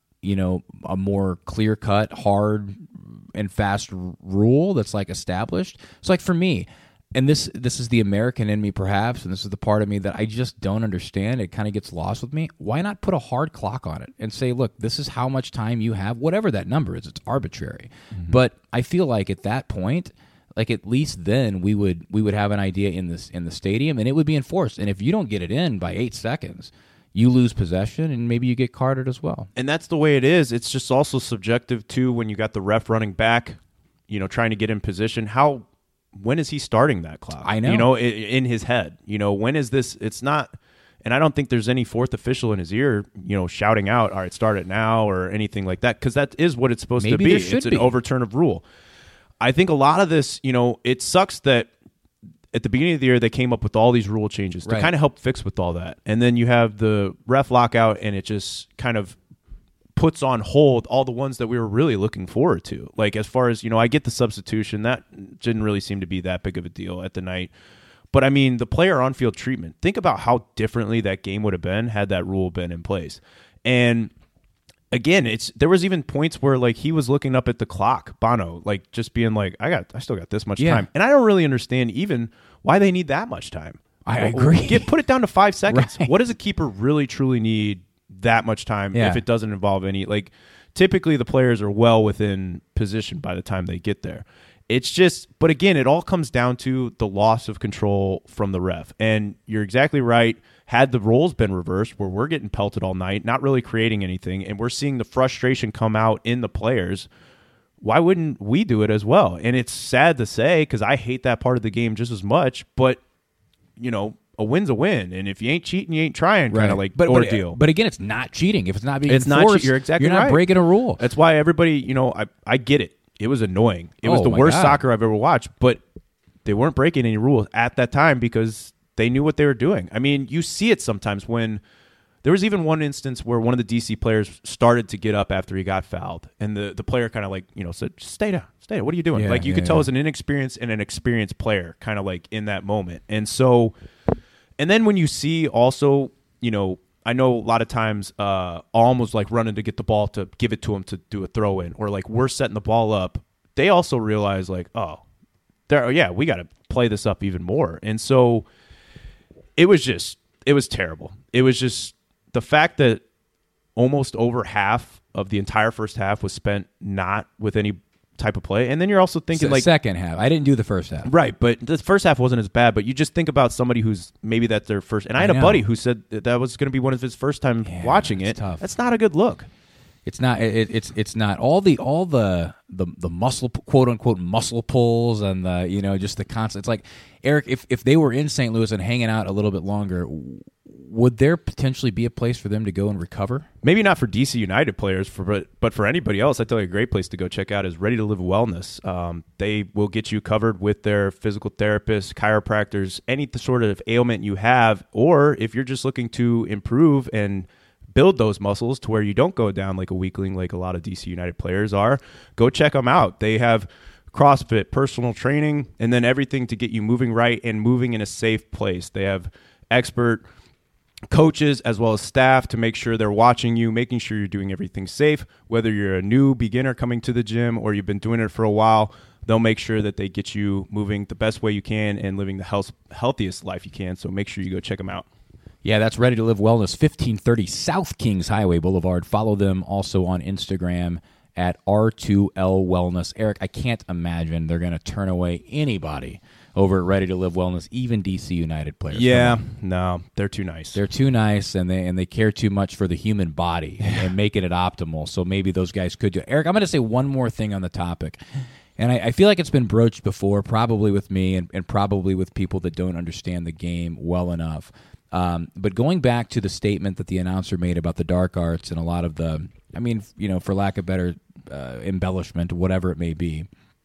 a more clear-cut, hard and fast rule that's like established. So, like, for me, and this is the American in me, perhaps, and this is the part of me that I just don't understand. It kind of gets lost with me. Why not put a hard clock on it and say, look, this is how much time you have, whatever that number is. It's arbitrary. Mm-hmm. But I feel like at that point, like, at least then we would have an idea in the stadium, and it would be enforced. And if you don't get it in by 8 seconds, you lose possession, and maybe you get carded as well. And that's the way it is. It's just also subjective, too, when you got the ref running back, trying to get in position. When is he starting that clock? I know. In his head. When is this? It's not, and I don't think there's any fourth official in his ear, shouting out, all right, start it now, or anything like that, because that is what it's supposed to be. It's an overturn of rule. I think a lot of this, it sucks that at the beginning of the year, they came up with all these rule changes to kind of help fix with all that. And then you have the ref lockout, and it just kind of puts on hold all the ones that we were really looking forward to. Like, as far as, I get the substitution. That didn't really seem to be that big of a deal at the night. But, I mean, the player on-field treatment, think about how differently that game would have been had that rule been in place. And again, there was even points where, like, he was looking up at the clock, Bono, like, just being like, I still got this much time. And I don't really understand even why they need that much time. I agree. Put it down to 5 seconds. Right. What does a keeper really truly need that much time if it doesn't involve any, like, typically the players are well within position by the time they get there. It's just, but again, it all comes down to the loss of control from the ref. And you're exactly right. Had the roles been reversed, where we're getting pelted all night, not really creating anything, and we're seeing the frustration come out in the players, why wouldn't we do it as well? And it's sad to say, because I hate that part of the game just as much, but, a win's a win, and if you ain't cheating, you ain't trying, kind of like ordeal. But again, it's not cheating. If it's not being enforced, you're exactly you're not right. breaking a rule. That's why everybody, I get it. It was annoying. It was the worst soccer I've ever watched, but they weren't breaking any rules at that time because they knew what they were doing. I mean, you see it sometimes when there was even one instance where one of the DC players started to get up after he got fouled, and the player kind of like, said, stay down. What are you doing? You could tell it was an inexperienced and an experienced player kind of like in that moment. And so, and then when you see also, I know a lot of times almost like running to get the ball to give it to him to do a throw in, or like we're setting the ball up. They also realize like, we got to play this up even more. And so it was terrible. It was just the fact that almost over half of the entire first half was spent not with any type of play. And then you're also thinking like second half. I didn't do the first half. Right, but the first half wasn't as bad, but you just think about somebody who's maybe that's their first. And I had a buddy who said that was going to be one of his first time watching it. Tough. That's not a good look. It's not. It's not all the muscle, quote unquote, muscle pulls and the just the constant. It's like, Eric, if they were in St. Louis and hanging out a little bit longer, would there potentially be a place for them to go and recover? Maybe not for DC United players, but for anybody else, I tell you, a great place to go check out is Ready to Live Wellness. They will get you covered with their physical therapists, chiropractors, any sort of ailment you have, or if you're just looking to improve and build those muscles to where you don't go down like a weakling like a lot of DC United players are, go check them out. They have CrossFit, personal training, and then everything to get you moving right and moving in a safe place. They have expert coaches as well as staff to make sure they're watching you, making sure you're doing everything safe. Whether you're a new beginner coming to the gym or you've been doing it for a while, they'll make sure that they get you moving the best way you can and living the healthiest life you can. So make sure you go check them out. Yeah, that's Ready to Live Wellness, 1530 South Kings Highway Boulevard. Follow them also on Instagram at R2L Wellness. Eric, I can't imagine they're going to turn away anybody over at Ready to Live Wellness, even DC United players. Yeah, no, they're too nice. They're too nice, and they care too much for the human body and making it optimal. So maybe those guys could do it. Eric, I'm going to say one more thing on the topic. And I feel like it's been broached before, probably with me and probably with people that don't understand the game well enough. But going back to the statement that the announcer made about the dark arts and a lot of the I mean, for lack of better embellishment, whatever it may be,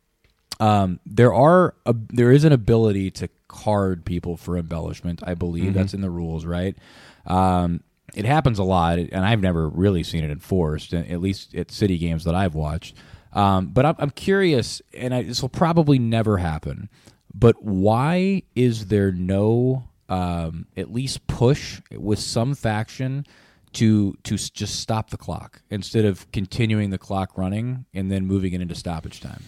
there is an ability to card people for embellishment. I believe that's in the rules, right? It happens a lot, and I've never really seen it enforced, at least at city games that I've watched. But I'm curious, and this will probably never happen, but why is there no at least push with some faction to just stop the clock instead of continuing the clock running and then moving it into stoppage time?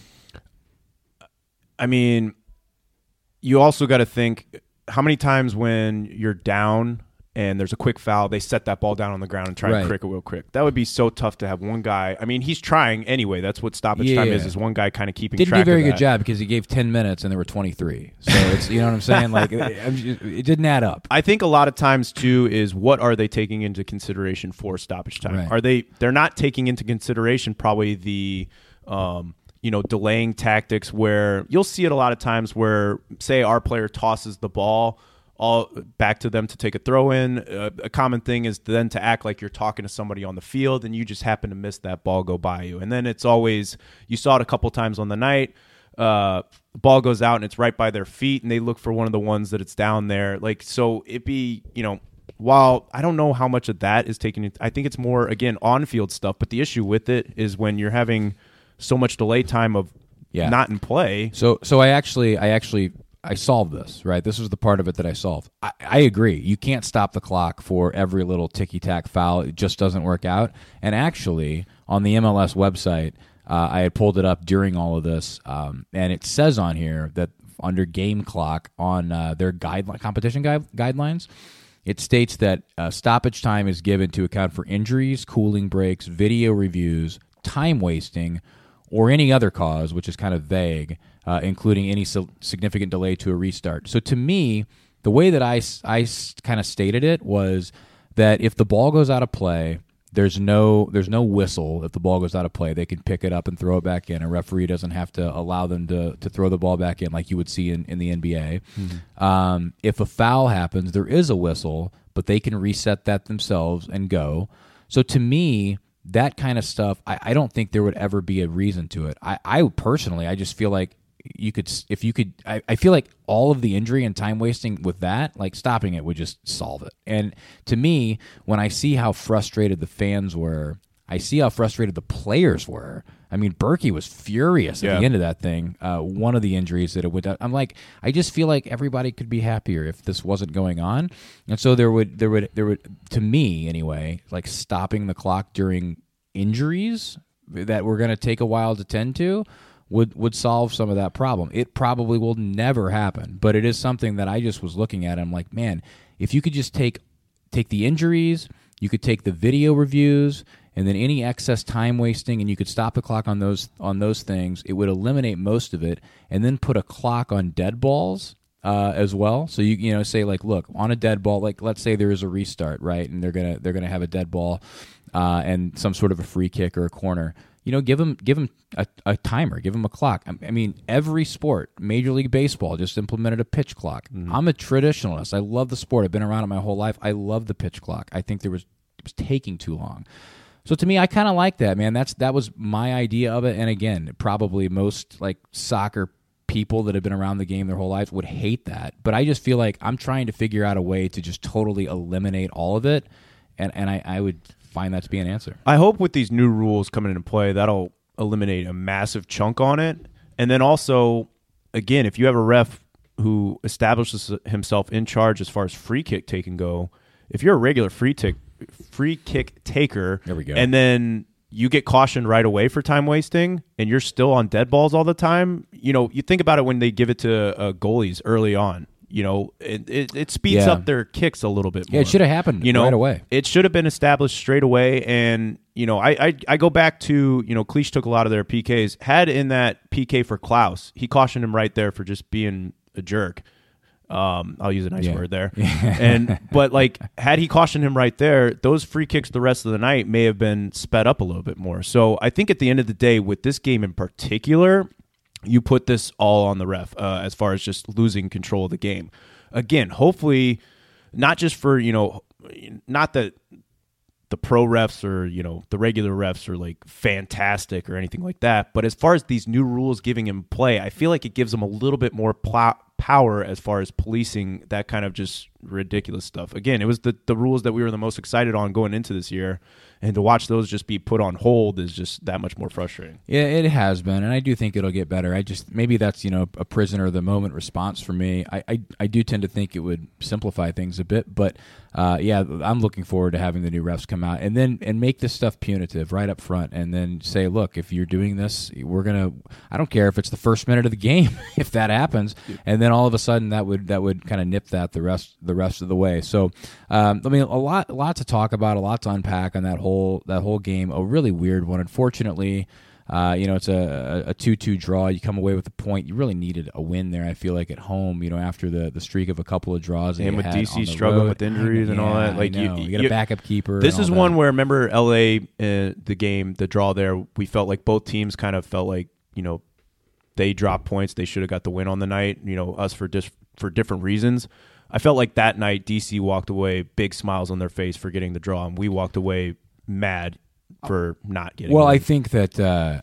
I mean, you also got to think how many times when you're down and there's a quick foul, they set that ball down on the ground and try to crick it real quick. That would be so tough to have one guy. I mean, he's trying anyway. That's what stoppage time is one guy kind of keeping track of that. Didn't do a very good job because he gave 10 minutes and there were 23. So it's, you know what I'm saying? Like, it didn't add up. I think a lot of times, too, is what are they taking into consideration for stoppage time? Right. They're not taking into consideration probably the delaying tactics where you'll see it a lot of times where, say, our player tosses the ball all back to them to take a throw in. A common thing is then to act like you're talking to somebody on the field and you just happen to miss that ball go by you. And then it's always, you saw it a couple times on the night, ball goes out and it's right by their feet and they look for one of the ones that it's down there. Like, so it be, while I don't know how much of that is taken, I think it's more, again, on-field stuff. But the issue with it is when you're having so much delay time of not in play. So I solved this, right? This was the part of it that I solved. I agree. You can't stop the clock for every little ticky-tack foul. It just doesn't work out. And actually, on the MLS website, I had pulled it up during all of this, and it says on here that under game clock on their competition guidelines, it states that stoppage time is given to account for injuries, cooling breaks, video reviews, time wasting, or any other cause, which is kind of vague, including any significant delay to a restart. So to me, the way that I kind of stated it was that if the ball goes out of play, there's no whistle. If the ball goes out of play, they can pick it up and throw it back in. A referee doesn't have to allow them to throw the ball back in like you would see in the NBA. Mm-hmm. If a foul happens, there is a whistle, but they can reset that themselves and go. So to me, that kind of stuff, I don't think there would ever be a reason to it. I personally, I just feel like I feel like all of the injury and time wasting with that, like stopping it would just solve it. And to me, when I see how frustrated the fans were, I see how frustrated the players were. I mean, Berkey was furious at the end of that thing. One of the injuries that it would, I'm like, I just feel like everybody could be happier if this wasn't going on. And so there would, to me anyway, like stopping the clock during injuries that were going to take a while to tend to would solve some of that problem. It probably will never happen, but it is something that I just was looking at. I'm like, man, if you could just take the injuries, you could take the video reviews, and then any excess time wasting, and you could stop the clock on those things. It would eliminate most of it, and then put a clock on dead balls as well. So you say like, look, on a dead ball, like let's say there is a restart, right, and they're gonna have a dead ball and some sort of a free kick or a corner. Give them a timer, give them a clock. I mean, every sport, Major League Baseball just implemented a pitch clock. Mm-hmm. I'm a traditionalist. I love the sport. I've been around it my whole life. I love the pitch clock. I think it was taking too long. So to me, I kind of like that, man. That was my idea of it. And again, probably most like soccer people that have been around the game their whole life would hate that. But I just feel like I'm trying to figure out a way to just totally eliminate all of it. And I would find that to be an answer. I hope with these new rules coming into play, that'll eliminate a massive chunk on it. And then also, again, if you have a ref who establishes himself in charge as far as free kick taking go, if you're a regular free kick taker, there we go. And then you get cautioned right away for time wasting and you're still on dead balls all the time, you think about it when they give it to goalies early on. It speeds up their kicks a little bit more. Yeah, it should have happened right away. It should have been established straight away. And, I go back to, Cleach took a lot of their PKs. Had in that PK for Klaus, he cautioned him right there for just being a jerk. I'll use a nice word there. But like, had he cautioned him right there, those free kicks the rest of the night may have been sped up a little bit more. So I think at the end of the day, with this game in particular, you put this all on the ref as far as just losing control of the game. Again, hopefully, not just for, not that the pro refs or, the regular refs are like fantastic or anything like that. But as far as these new rules giving him play, I feel like it gives him a little bit more power as far as policing that kind of just ridiculous stuff. Again, it was the rules that we were the most excited on going into this year, and to watch those just be put on hold is just that much more frustrating. Yeah, it has been, and I do think it'll get better. Maybe that's a prisoner of the moment response for me. I do tend to think it would simplify things a bit, but yeah, I'm looking forward to having the new refs come out and make this stuff punitive right up front, and then say, look, if you're doing this, I don't care if it's the first minute of the game if that happens, and then all of a sudden that would kind of nip that the rest of the way. So a lot to talk about, a lot to unpack on that whole game. A really weird one. Unfortunately, it's a 2-2 draw. You come away with a point. You really needed a win there, I feel like, at home, after the streak of a couple of draws. And with DC struggling with injuries and all that. Like you get a backup keeper. This is one where, remember LA, the draw there, we felt like both teams kind of felt like, they dropped points. They should have got the win on the night, us for different reasons. I felt like that night DC walked away big smiles on their face for getting the draw, and we walked away mad for not getting. Well, I think that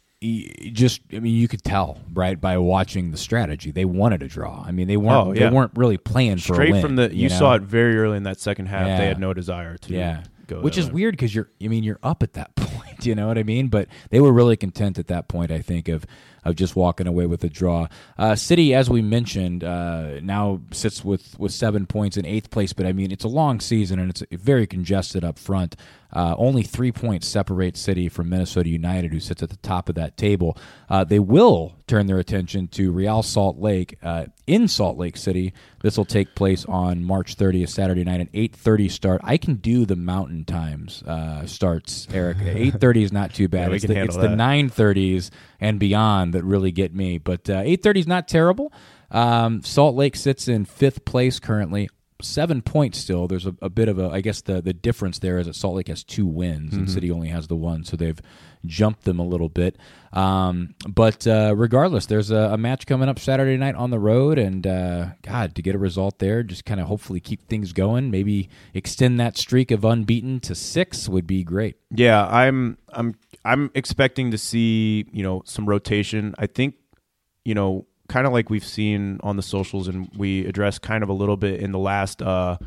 you could tell, right, by watching the strategy. They wanted a draw. I mean, they weren't really playing for a win. Straight from you saw it very early in that second half. Yeah. They had no desire to go. Which is weird because you're up at that point. You know what I mean? But they were really content at that point, I think, of just walking away with a draw. City, as we mentioned, now sits with 7 points in 8th place, but I mean, it's a long season and it's very congested up front. Only 3 points separate City from Minnesota United, who sits at the top of that table. They will turn their attention to Real Salt Lake in Salt Lake City. This will take place on March 30th, Saturday night, an 8:30 start. I can do the Mountain Times starts, Eric. 8:30 is not too bad. Yeah, it's the 9:30s and beyond that really get me. But 8:30 is not terrible. Salt Lake sits in 5th place currently. 7 points still. There's a bit of I guess the difference there is that Salt Lake has 2 wins and City only has the 1, so they've jumped them a little bit. But regardless, there's a match coming up Saturday night on the road, and God, to get a result there, just kind of hopefully keep things going, maybe extend that streak of unbeaten to 6 would be great. Yeah, I'm expecting to see some rotation. I think kind of like we've seen on the socials, and we addressed kind of a little bit in the last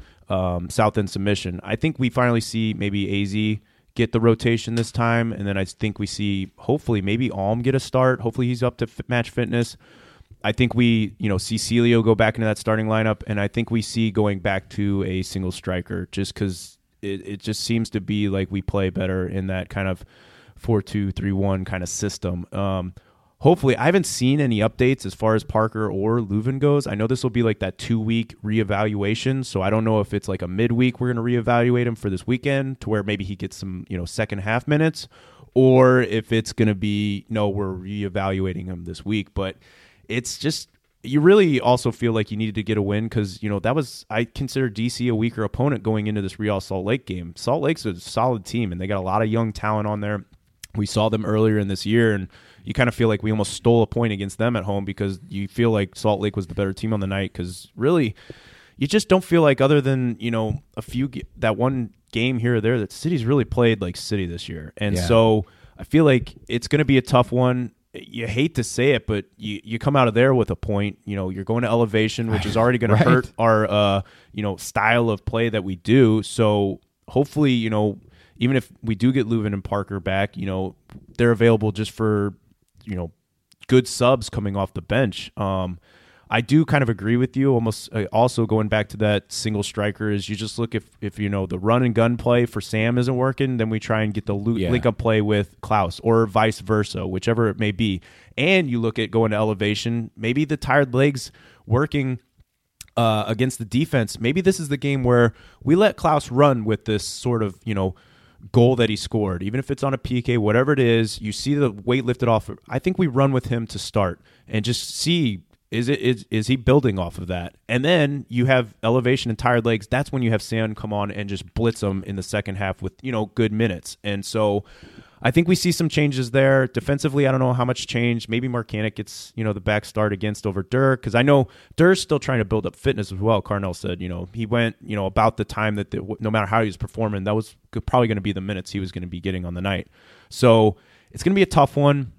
South End submission. I think we finally see maybe AZ get the rotation this time, and then I think we see hopefully maybe Alm get a start. Hopefully he's up to match fitness. I think we see Celio go back into that starting lineup, and I think we see going back to a single striker just because it just seems to be like we play better in that kind of 4-2-3-1 kind of system. Hopefully, I haven't seen any updates as far as Parker or Leuven goes. I know this will be like that 2-week reevaluation, so I don't know if it's like a midweek we're going to reevaluate him for this weekend to where maybe he gets some second half minutes, or if it's going to be we're reevaluating him this week. But it's just you really also feel like you needed to get a win because that was I consider DC a weaker opponent going into this Real Salt Lake game. Salt Lake's a solid team and they got a lot of young talent on there. We saw them earlier in this year, and you kind of feel like we almost stole a point against them at home because you feel like Salt Lake was the better team on the night because really you just don't feel like other than, a few that one game here or there that City's really played like City this year. And so I feel like it's going to be a tough one. You hate to say it, but you come out of there with a point. You're going to elevation, which is already going to hurt our style of play that we do. So hopefully, even if we do get Leuven and Parker back, they're available just for, good subs coming off the bench. I do kind of agree with you. Almost also going back to that single striker is you just look if the run and gun play for Sam isn't working, then we try and get the link up play with Klaus or vice versa, whichever it may be. And you look at going to elevation, maybe the tired legs working against the defense. Maybe this is the game where we let Klaus run with this sort of, goal that he scored, even if it's on a PK, whatever it is, you see the weight lifted off. I think we run with him to start and just see is he building off of that. And then you have elevation and tired legs. That's when you have Sam come on and just blitz them in the second half with good minutes. And so I think we see some changes there. Defensively, I don't know how much change. Maybe Marcanic gets, the back start against over Durr, because I know Durr's still trying to build up fitness as well. Carnell said, he went, about the time that no matter how he was performing, that was probably going to be the minutes he was going to be getting on the night. So it's going to be a tough one.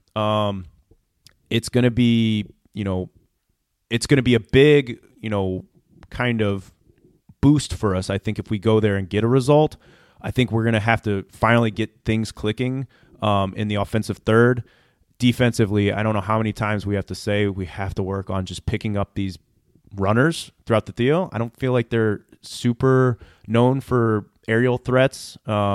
It's going to be, it's going to be a big, kind of boost for us, I think, if we go there and get a result. I think we're going to have to finally get things clicking in the offensive third. Defensively, I don't know how many times we have to say we have to work on just picking up these runners throughout the field. I don't feel like they're super known for aerial threats.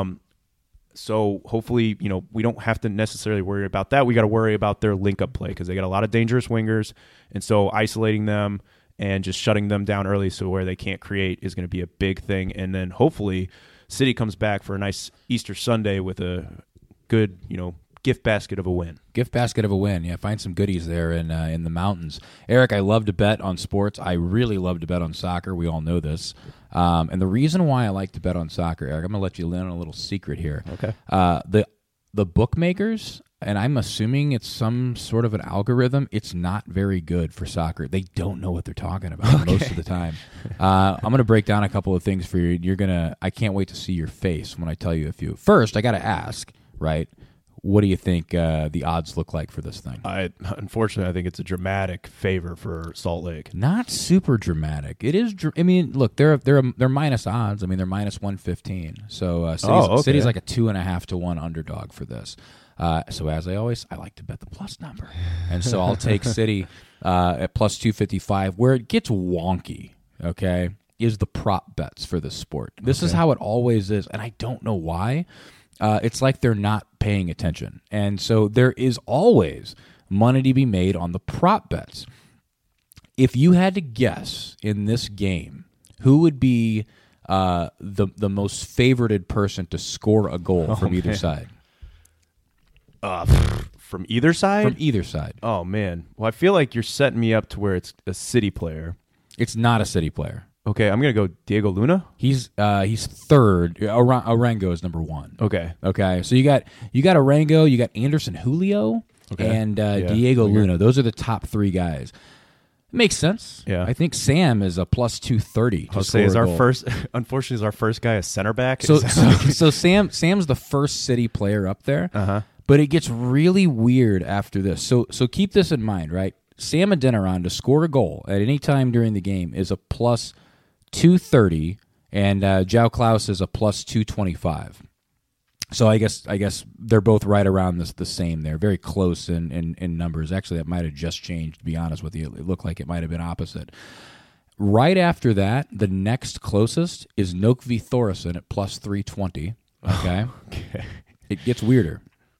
So hopefully, we don't have to necessarily worry about that. We got to worry about their link-up play because they got a lot of dangerous wingers. And so isolating them and just shutting them down early so where they can't create is going to be a big thing. And then hopefully City comes back for a nice Easter Sunday with a good, gift basket of a win. Gift basket of a win. Yeah, find some goodies there in the mountains. Eric, I love to bet on sports. I really love to bet on soccer. We all know this. And the reason why I like to bet on soccer, Eric, I'm going to let you in on a little secret here. Okay. The bookmakers, and I'm assuming it's some sort of an algorithm, it's not very good for soccer. They don't know what they're talking about most of the time. I'm going to break down a couple of things for you. I can't wait to see your face when I tell you a few. First, I got to ask, right? What do you think the odds look like for this thing? Unfortunately, I think it's a dramatic favor for Salt Lake. Not super dramatic. It is. I mean, look, they're minus odds. I mean, they're minus 115. So City's like a 2.5 to 1 underdog for this. So as I like to bet the plus number, and so I'll take City at plus 255. Where it gets wonky, okay, is the prop bets for this sport. This is how it always is, and I don't know why. It's like they're not paying attention. And so there is always money to be made on the prop bets. If you had to guess in this game who would be the most favorited person to score a goal from either side? From either side? From either side. Oh, man. Well, I feel like you're setting me up to where it's a City player. It's not a City player. Okay, I'm going to go Diego Luna. He's third. Arango is number 1. Okay. So you got Arango, you got Anderson Julio, and Diego Luna. Those are the top 3 guys. Makes sense. Yeah. I think Sam is a plus 230. Unfortunately, is our first guy a center back. So Sam's the first City player up there. Uh-huh. But it gets really weird after this. So keep this in mind, right? Sam Adeniran to score a goal at any time during the game is a plus 230, and João Klaus is a plus 225. So I guess they're both right around the same there, very close in numbers. Actually, that might have just changed, to be honest with you. It looked like it might have been opposite. Right after that, the next closest is Nokvi Thoresen at plus 320. Okay? It gets weirder.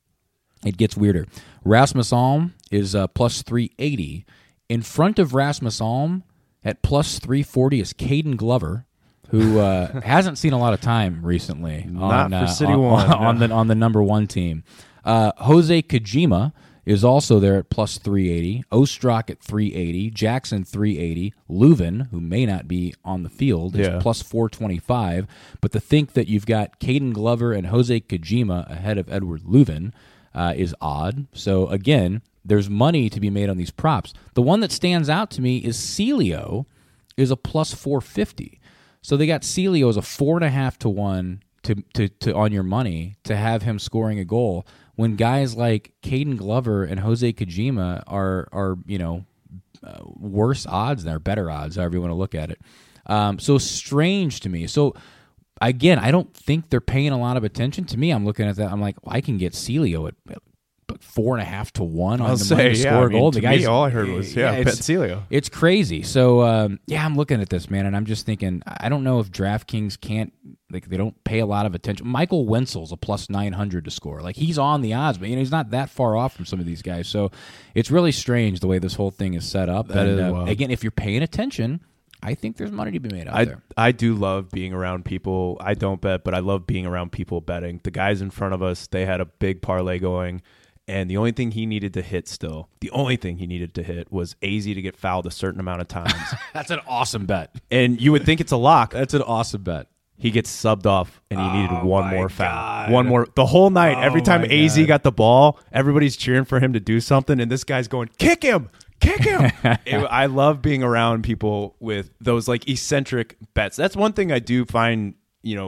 Rasmus Alm is plus 380. In front of Rasmus Alm at plus 340 is Caden Glover, who hasn't seen a lot of time recently on the number 1 team. Jose Kojima is also there at plus 380. Ostrak at 380. Jackson 380. Leuven, who may not be on the field, is plus 425. But to think that you've got Caden Glover and Jose Kojima ahead of Edward Leuven is odd. So again, there's money to be made on these props. The one that stands out to me is Celio is a plus 450. So they got Celio as a 4.5 to 1 to on your money to have him scoring a goal when guys like Caden Glover and Jose Kojima are worse odds than or better odds, however you want to look at it. So strange to me. So again, I don't think they're paying a lot of attention to me. I'm looking at that. I'm like, well, I can get Celio at 4.5 to 1 on the money to score a goal. To me, all I heard was bet Celio. It's crazy. So I'm looking at this, man, and I'm just thinking, I don't know if DraftKings can't, like, they don't pay a lot of attention. Michael Wenzel's a plus 900 to score. Like, he's on the odds, but he's not that far off from some of these guys. So it's really strange the way this whole thing is set up. Again, if you're paying attention, I think there's money to be made out there. I do love being around people. I don't bet, but I love being around people betting. The guys in front of us, they had a big parlay going, and the only thing he needed to hit was AZ to get fouled a certain amount of times. That's an awesome bet. And you would think it's a lock. That's an awesome bet. he gets subbed off, and he needed one more foul. God. One more. The whole night, every time my AZ God. got the ball, everybody's cheering for him to do something, and this guy's going, kick him! Kick him! I love being around people with those like eccentric bets. That's one thing I do find,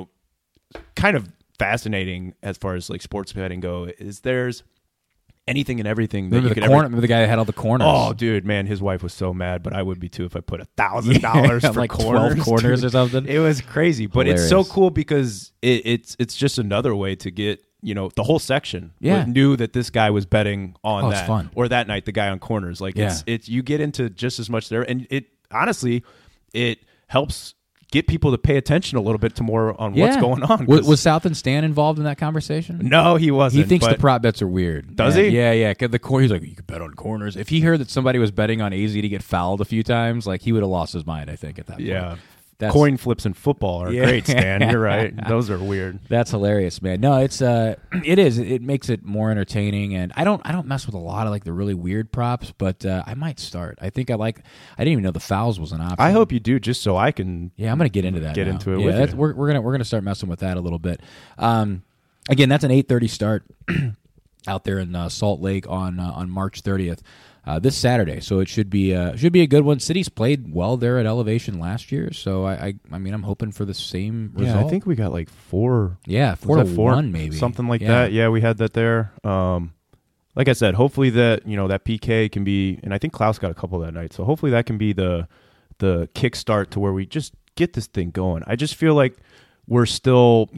kind of fascinating as far as like sports betting go, is there's anything and everything. That Remember the guy that had all the corners? Oh, dude, man, his wife was so mad, but I would be too if I put $1,000 for like corners, 12 corners dude. or something. It was crazy, but it's so Hilarious. cool because it's just another way to get the whole section. Yeah. Knew that this guy was betting on Oh, it's that, fun. or that night the guy on corners. Like it's you get into just as much there, and it honestly it helps get people to pay attention a little bit to more on what's going on. Was South and Stan involved in that conversation? No, he wasn't. He thinks the but prop bets are weird. Does he? Yeah. 'Cause he's like, you could bet on corners. If he heard that somebody was betting on AZ to get fouled a few times, like he would have lost his mind, I think, at that point. yeah. That's, Coin flips in football are Yeah. great, Stan. You're right. Those are weird. That's hilarious, man. No, it's it is. It makes it more entertaining, and I don't mess with a lot of like the really weird props, but I might start. I think I didn't even know the fouls was an option. I hope you do, just so I can. Yeah, I'm gonna get into that. Get now. into it Yeah, with that's, you. we're gonna start messing with that a little bit. Again, that's an 8:30 start out there in Salt Lake on March 30th. This Saturday, so it should be a good one. City's played well there at Elevation last year, so I mean I'm hoping for the same result. Yeah, I think we got like 4. Yeah, Was 4 to that 4? 1 maybe, something like that. Yeah, we had that there. Like I said, hopefully that that PK can be, and I think Klaus got a couple that night. So hopefully that can be the kickstart to where we just get this thing going. I just feel like we're still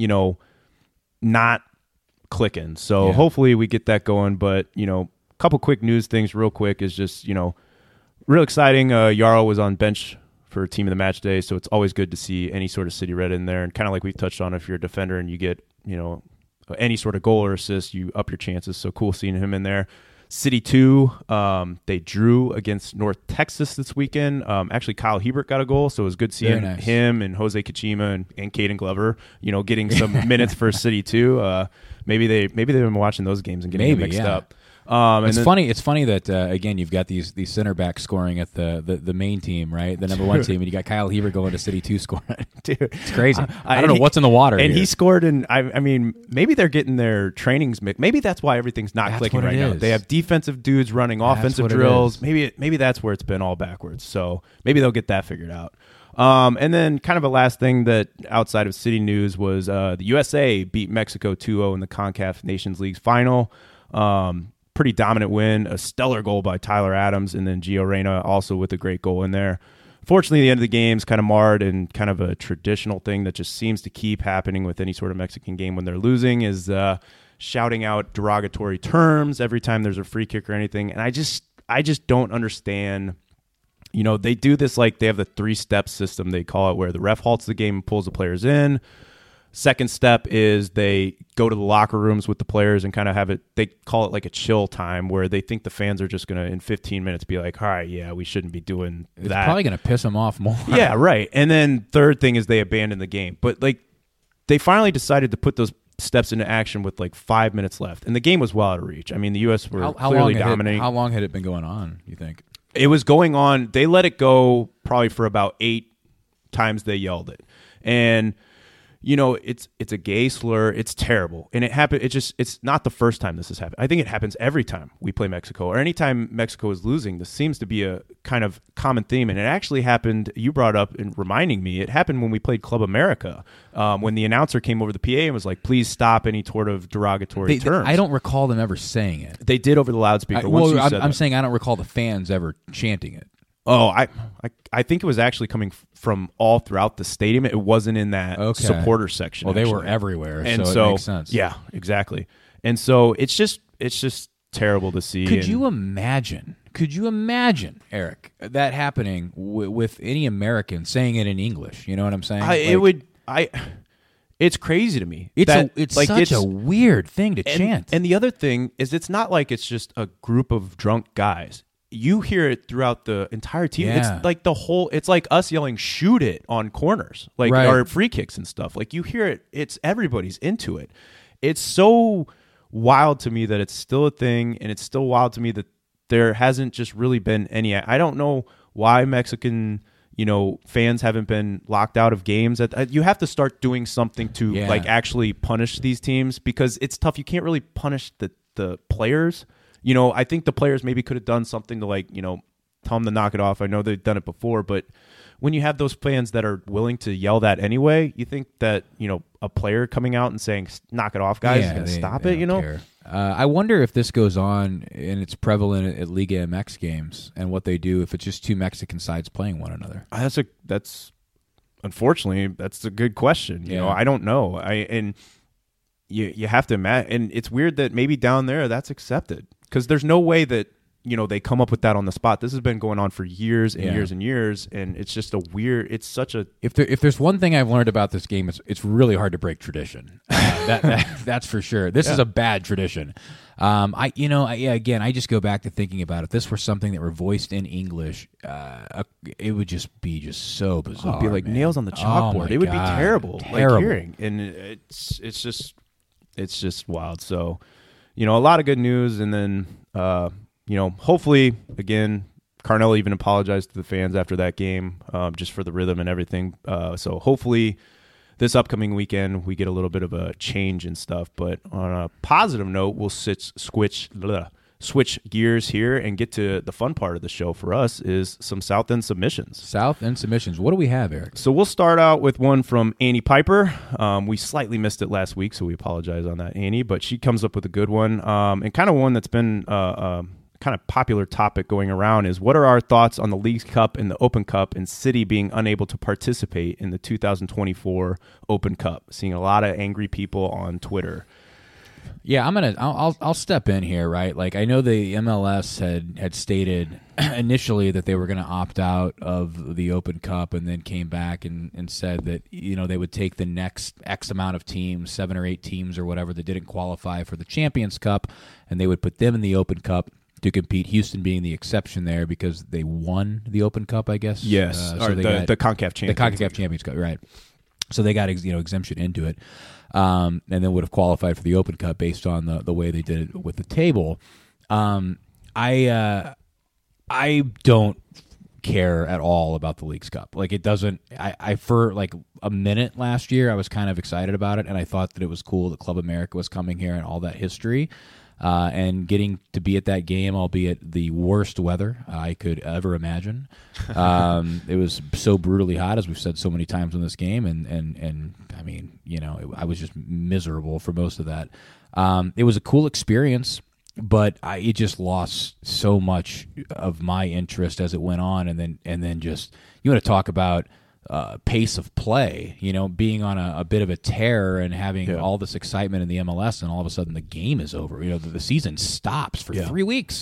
not clicking. So hopefully we get that going. But couple quick news things real quick is just, real exciting. Yarrow was on bench for team of the match day, so it's always good to see any sort of City Red in there. And kind of like we've touched on, if you're a defender and you get, any sort of goal or assist, you up your chances. So cool seeing him in there. City 2, they drew against North Texas this weekend. Actually, Kyle Hebert got a goal, so it was good seeing him and Jose Kachima and Caden Glover, getting some minutes for City 2. Maybe they've been watching those games and getting mixed up. It's funny that again you've got these center backs scoring at the main team, right? The number 1 team, and you got Kyle Hebert going to City 2 scoring. Dude, it's crazy. I don't know what's in the water. And here. he scored, and I mean, maybe they're getting their trainings mixed. Maybe that's why everything's not clicking right now. They have defensive dudes running offensive drills. Maybe that's where it's been all backwards. So maybe they'll get that figured out. And then kind of a last thing that outside of City news was the USA beat Mexico 2-0 in the CONCACAF Nations League final. Pretty dominant win, a stellar goal by Tyler Adams, and then Gio Reyna also with a great goal in there. Fortunately, the end of the game's kind of marred, and kind of a traditional thing that just seems to keep happening with any sort of Mexican game when they're losing is shouting out derogatory terms every time there's a free kick or anything. And I just don't understand. They do this like they have the 3-step system, they call it, where the ref halts the game and pulls the players in. Second step is they go to the locker rooms with the players and kind of have it, they call it like a chill time, where they think the fans are just going to, in 15 minutes, be like, all right, yeah, we shouldn't be doing that. It's probably going to piss them off more. Yeah, right. And then third thing is they abandon the game. But like they finally decided to put those steps into action with like 5 minutes left. And the game was well out of reach. I mean, the U.S. were clearly dominating. How long had it been going on, you think? It was going on. They let it go probably for about 8 times they yelled it. And it's a gay slur. It's terrible. And it happened. It's not the first time this has happened. I think it happens every time we play Mexico, or anytime Mexico is losing. This seems to be a kind of common theme. And it actually happened, you brought up and reminding me, it happened when we played Club America, when the announcer came over the PA and was like, please stop any sort of derogatory terms. I don't recall them ever saying it. They did over the loudspeaker. I'm saying I don't recall the fans ever chanting it. Oh, I think it was actually coming from all throughout the stadium. It wasn't in that supporter section. Well, they were everywhere, and so it makes sense. Yeah, exactly. And so it's just terrible to see. Could you imagine, Eric, that happening with any American saying it in English? You know what I'm saying? It's crazy to me. It's such a weird thing to chant. And the other thing is, it's not like it's just a group of drunk guys. You hear it throughout the entire team. Yeah. It's like it's like us yelling, shoot it on corners, like or free kicks and stuff. Like you hear it, it's everybody's into it. It's so wild to me that it's still a thing, and it's still wild to me that there hasn't just really been any. I don't know why Mexican, fans haven't been locked out of games. You have to start doing something to like actually punish these teams, because it's tough. You can't really punish the players. I think the players maybe could have done something to tell them to knock it off. I know they've done it before, but when you have those fans that are willing to yell that anyway, you think that, a player coming out and saying, knock it off, guys, is going to stop it, Care. I wonder if this goes on and it's prevalent at Liga MX games and what they do if it's just two Mexican sides playing one another. That's unfortunately, that's a good question. I don't know. And you have to imagine, and it's weird that maybe down there that's accepted, because there's no way that they come up with that on the spot. This has been going on for years and years and years, and it's just it's such a... If there's one thing I've learned about this game, it's really hard to break tradition. That's for sure. This is a bad tradition. I just go back to thinking about it. If this were something that were voiced in English, it would just be so bizarre. It'd be like nails on the chalkboard. It would be terrible. Like hearing, and it's just wild. So, a lot of good news, and then hopefully, again, Carnell even apologized to the fans after that game, just for the rhythm and everything. So hopefully this upcoming weekend we get a little bit of a change and stuff. But on a positive note, we'll switch gears here and get to the fun part of the show for us, is some South End submissions. South End submissions. What do we have, Eric? So we'll start out with one from Annie Piper. We slightly missed it last week, so we apologize on that, Annie. But she comes up with a good one, and kind of one that's been kind of popular topic going around is, what are our thoughts on the Leagues Cup and the Open Cup and City being unable to participate in the 2024 Open Cup? Seeing a lot of angry people on Twitter. Yeah, I'll step in here, right? Like, I know the MLS had stated initially that they were going to opt out of the Open Cup, and then came back and said that, they would take the next X amount of teams, 7 or 8 teams or whatever, that didn't qualify for the Champions Cup, and they would put them in the Open Cup to compete, Houston being the exception there because they won the Open Cup, I guess. Yes, so the CONCACAF Champions. The CONCACAF Champions Cup, right. So they got exemption into it, and then would have qualified for the Open Cup based on the way they did it with the table. I don't care at all about the Leagues Cup. Like, it doesn't. I for like a minute last year, I was kind of excited about it, and I thought that it was cool that Club America was coming here and all that history. And getting to be at that game, albeit the worst weather I could ever imagine. It was so brutally hot, as we've said so many times in this game, and I mean, I was just miserable for most of that. It was a cool experience, but it just lost so much of my interest as it went on, and then just, you want to talk about pace of play, being on a bit of a tear and having all this excitement in the MLS, and all of a sudden the game is over. The season stops for 3 weeks,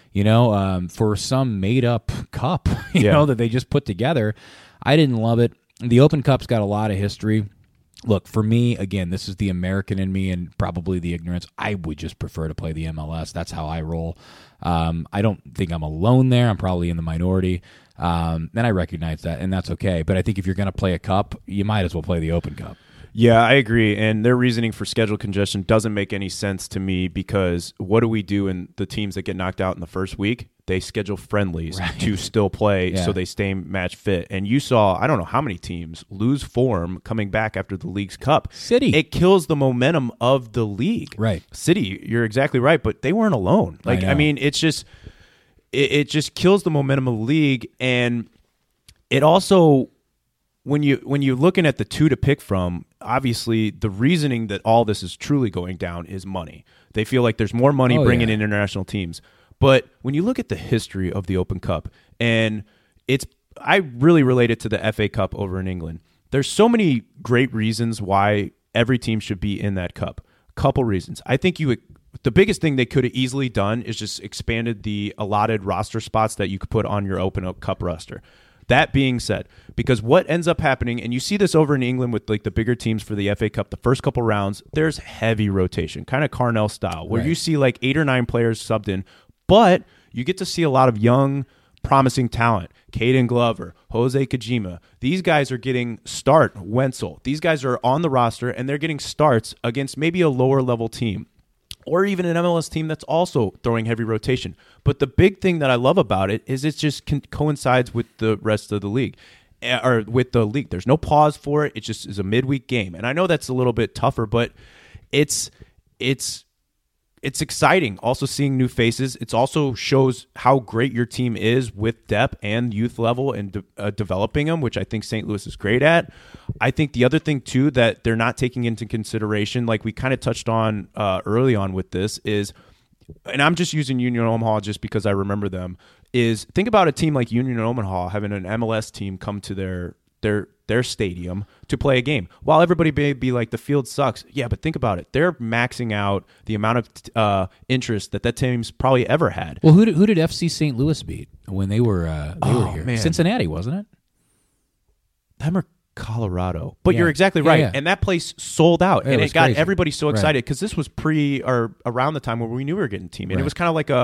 for some made-up cup, that they just put together. I didn't love it. The Open Cup's got a lot of history. Look, for me, again, this is the American in me and probably the ignorance. I would just prefer to play the MLS. That's how I roll. I don't think I'm alone there. I'm probably in the minority. And I recognize that, and that's okay. But I think if you're going to play a cup, you might as well play the Open Cup. Yeah, I agree. And their reasoning for schedule congestion doesn't make any sense to me, because what do we do in the teams that get knocked out in the first week? They schedule friendlies to still play, so they stay match fit. And you saw, I don't know how many teams lose form coming back after the Leagues Cup. City. It kills the momentum of the league. Right. City, you're exactly right, but they weren't alone. I mean, it's just... It just kills the momentum of the league, and it also, when you're looking at the two to pick from, obviously the reasoning that all this is truly going down is money. They feel like there's more money bringing in international teams. But when you look at the history of the Open Cup, and I really relate it to the FA Cup over in England. There's so many great reasons why every team should be in that cup. Couple reasons. I think the biggest thing they could have easily done is just expanded the allotted roster spots that you could put on your Open Cup roster. That being said, because what ends up happening, and you see this over in England with like the bigger teams for the FA Cup, the first couple rounds, there's heavy rotation, kind of Carnell style, where you see like 8 or 9 players subbed in, but you get to see a lot of young, promising talent. Caden Glover, Jose Kojima. These guys are getting Wenzel. These guys are on the roster, and they're getting starts against maybe a lower level team, or even an MLS team that's also throwing heavy rotation. But the big thing that I love about it is it just coincides with the rest of the league. or with the league. There's no pause for it. It just is a midweek game. And I know that's a little bit tougher, but it's exciting also seeing new faces. It also shows how great your team is with depth and youth level and developing them, which I think St. Louis is great at. I think the other thing, too, that they're not taking into consideration, like we kind of touched on early on with this is, and I'm just using Union Omaha just because I remember them, is think about a team like Union Omaha having an MLS team come to their stadium to play a game. While everybody may be like, the field sucks. Yeah, but think about it. They're maxing out the amount of interest that team's probably ever had. Well, who did FC St. Louis beat when they were here? Man. Cincinnati, wasn't it? Them or Colorado. But you're exactly right. Yeah. And that place sold out. And it got crazy. everybody so excited because this was around the time where we knew we were getting a team. And it was kind of like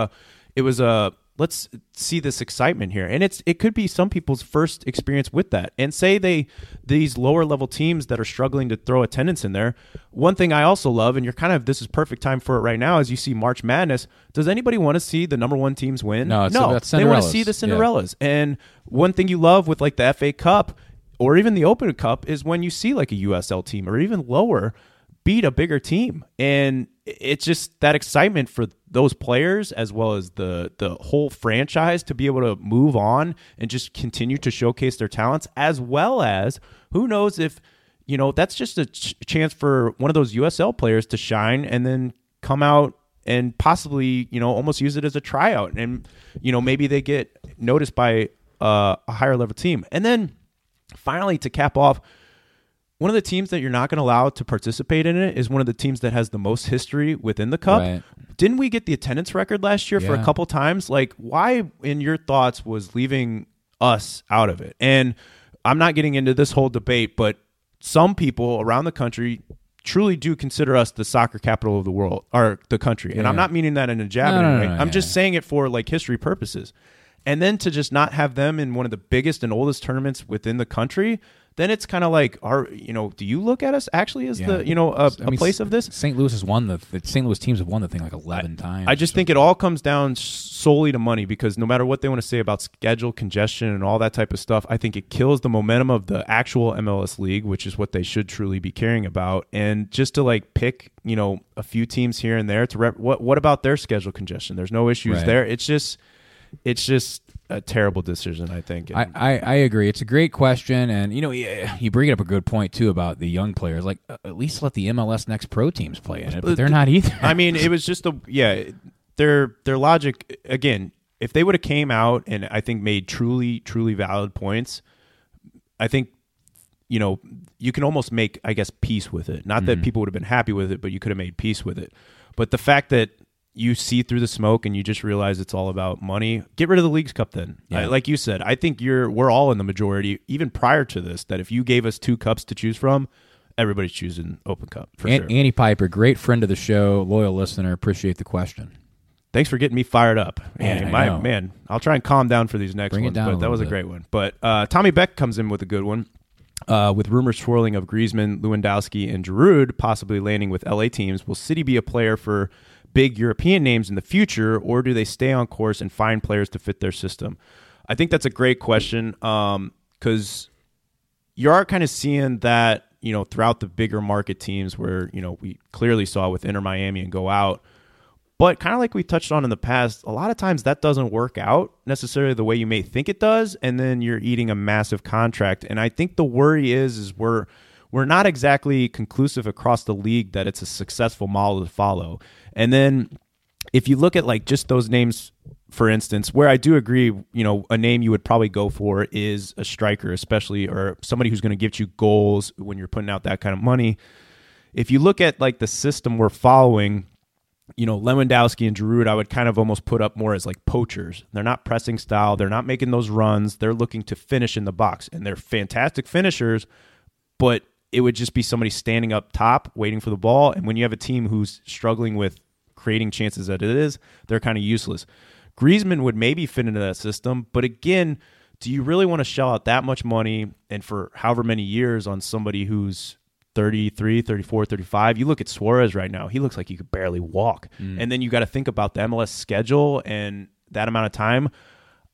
let's see this excitement here. And it could be some people's first experience with that. And say these lower level teams that are struggling to throw attendance in there. One thing I also love, and this is perfect time for it right now, as you see March Madness. Does anybody want to see the number one teams win? No, they want to see the Cinderellas. Yeah. And one thing you love with like the FA Cup or even the Open Cup is when you see like a USL team or even lower beat a bigger team. And it's just that excitement for those players as well as the whole franchise to be able to move on and just continue to showcase their talents, as well as who knows if, that's just a chance for one of those USL players to shine and then come out and possibly, almost use it as a tryout. And, maybe they get noticed by a higher level team. And then finally, to cap off, one of the teams that you're not going to allow to participate in it is one of the teams that has the most history within the Cup. Right. Didn't we get the attendance record last year for a couple times? Like, why, in your thoughts, was leaving us out of it? And I'm not getting into this whole debate, but some people around the country truly do consider us the soccer capital of the world, or the country. And I'm not meaning that in a jabbing way. I'm just saying it for like history purposes. And then to just not have them in one of the biggest and oldest tournaments within the country, then it's kind of like, do you look at us actually as a place of this? St. Louis has won the St. Louis teams have won the thing like 11 times. I just think it all comes down solely to money, because no matter what they want to say about schedule congestion and all that type of stuff, I think it kills the momentum of the actual MLS league, which is what they should truly be caring about. And just to like pick, a few teams here and there to what about their schedule congestion? There's no issues there. It's just a terrible decision, I think. I agree. It's a great question, and you bring up a good point too about the young players. Like, at least let the MLS Next Pro teams play in it, but they're not either. I mean, it was just their logic again. If they would have came out and I think made truly valid points, I think you can almost make, I guess, peace with it. Not that people would have been happy with it, but you could have made peace with it. But the fact that you see through the smoke and you just realize it's all about money, get rid of the Leagues Cup then. Yeah. Like you said, I think we're all in the majority, even prior to this, that if you gave us two cups to choose from, everybody's choosing Open Cup for sure. Andy Piper, great friend of the show, loyal listener, appreciate the question. Thanks for getting me fired up. Man, I'll try and calm down for these next Bring ones, it down but that was a bit. great one. But Tommy Beck comes in with a good one. With rumors swirling of Griezmann, Lewandowski, and Giroud possibly landing with LA teams, will City be a player for big European names in the future, or do they stay on course and find players to fit their system? I think that's a great question, because you are kind of seeing that, throughout the bigger market teams where, we clearly saw with Inter Miami and go out. But kind of like we touched on in the past, a lot of times that doesn't work out necessarily the way you may think it does, and then you're eating a massive contract. And I think the worry is we're not exactly conclusive across the league that it's a successful model to follow. And then if you look at like just those names, for instance, where I do agree, a name you would probably go for is a striker, especially, or somebody who's going to get you goals when you're putting out that kind of money. If you look at like the system we're following, Lewandowski and Giroud, I would kind of almost put up more as like poachers. They're not pressing style. They're not making those runs. They're looking to finish in the box, and they're fantastic finishers, but it would just be somebody standing up top waiting for the ball. And when you have a team who's struggling with creating chances that it is, they're kind of useless. Griezmann would maybe fit into that system, but again, do you really want to shell out that much money and for however many years on somebody who's 33, 34, 35? You look at Suarez right now. He looks like he could barely walk. And then you got to think about the MLS schedule and that amount of time.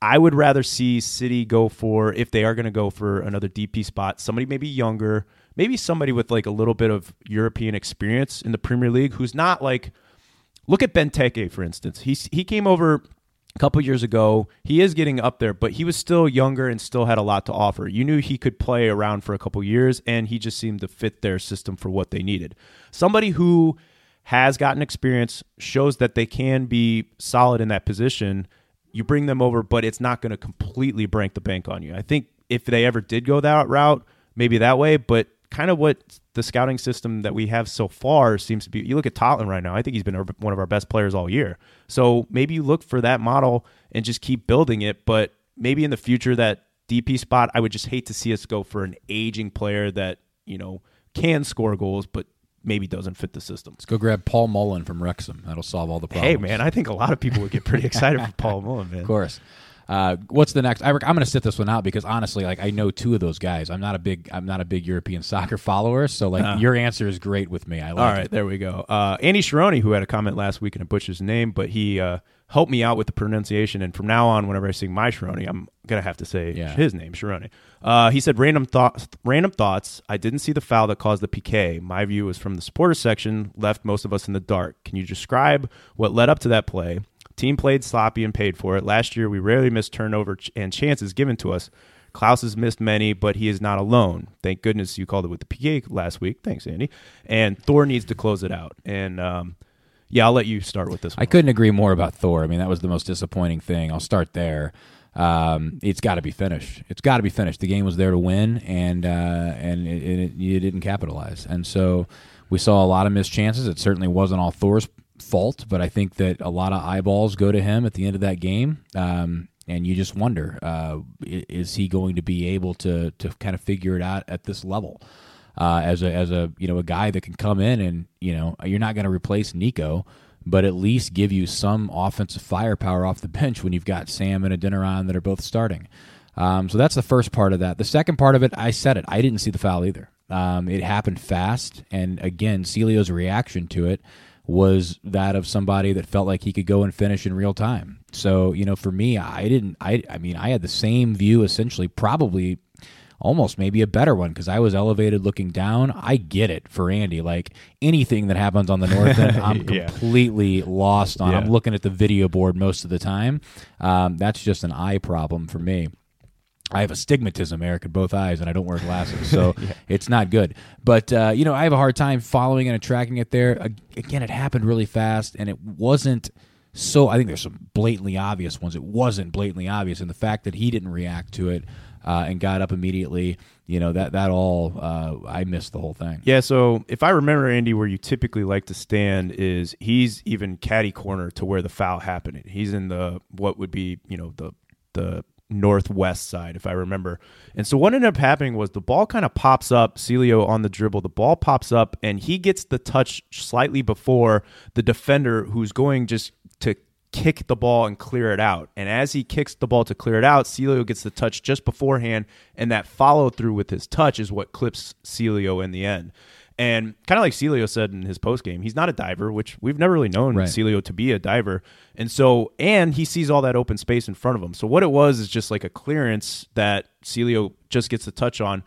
I would rather see City go for, if they are going to go for another DP spot, somebody maybe younger, maybe somebody with like a little bit of European experience in the Premier League who's not like, look at Benteke, for instance. He came over a couple years ago. He is getting up there, but he was still younger and still had a lot to offer. You knew he could play around for a couple years, and he just seemed to fit their system for what they needed. Somebody who has gotten experience, shows that they can be solid in that position. You bring them over, but it's not going to completely break the bank on you. I think if they ever did go that route, maybe that way, but kind of what the scouting system that we have so far seems to be. You look at Tottenham right now, I think he's been one of our best players all year. So maybe you look for that model and just keep building it, but maybe in the future that DP spot, I would just hate to see us go for an aging player that, can score goals, but maybe doesn't fit the system. Let's go grab Paul Mullen from Wrexham. That'll solve all the problems. Hey, man, I think a lot of people would get pretty excited for Paul Mullen, man. Of course. What's the next? I'm going to sit this one out because honestly, like I know two of those guys. I'm not a big European soccer follower, so like your answer is great with me. I like all right, there we go. Andy Sharoni, who had a comment last week and I butchered his name, but he helped me out with the pronunciation. And from now on, whenever I sing my Sharoni, I'm gonna have to say his name, Sharoni. He said, "Random thoughts. I didn't see the foul that caused the PK. My view was from the supporter section, left most of us in the dark. Can you describe what led up to that play? Team played sloppy and paid for it. Last year, we rarely missed turnover and chances given to us. Klaus has missed many, but he is not alone. Thank goodness you called it with the PK last week. Thanks, Andy. And Thor needs to close it out. And I'll let you start with this one. I couldn't agree more about Thor. I mean, that was the most disappointing thing. I'll start there. It's got to be finished. It's got to be finished. The game was there to win, and you didn't capitalize. And so we saw a lot of missed chances. It certainly wasn't all Thor's fault, but I think that a lot of eyeballs go to him at the end of that game, and you just wonder, is he going to be able to kind of figure it out at this level as a guy that can come in and you're not going to replace Nico, but at least give you some offensive firepower off the bench when you've got Sam and Adeniran that are both starting. So that's the first part of that. The second part of it, I said it. I didn't see the foul either. It happened fast, and again, Celio's reaction to it was that of somebody that felt like he could go and finish in real time. So, for me, I had the same view essentially, probably almost maybe a better one because I was elevated looking down. I get it for Andy. Like anything that happens on the north end, I'm completely lost on. I'm looking at the video board most of the time. That's just an eye problem for me. I have astigmatism, Eric, in both eyes, and I don't wear glasses, so it's not good. But, I have a hard time following and tracking it there. Again, it happened really fast, and it wasn't so – I think there's some blatantly obvious ones. It wasn't blatantly obvious, and the fact that he didn't react to it and got up immediately, that all I missed the whole thing. Yeah, so if I remember, Andy, where you typically like to stand is he's even caddy corner to where the foul happened. He's in the what would be, the northwest side, if I remember. And so what ended up happening was the ball kind of pops up, Celio on the dribble, the ball pops up, and he gets the touch slightly before the defender who's going just to kick the ball and clear it out. And as he kicks the ball to clear it out, Celio gets the touch just beforehand, and that follow-through with his touch is what clips Celio in the end. And kind of like Celio said in his postgame, he's not a diver, which we've never really known Celio to be a diver. And he sees all that open space in front of him. So what it was is just like a clearance that Celio just gets the touch on.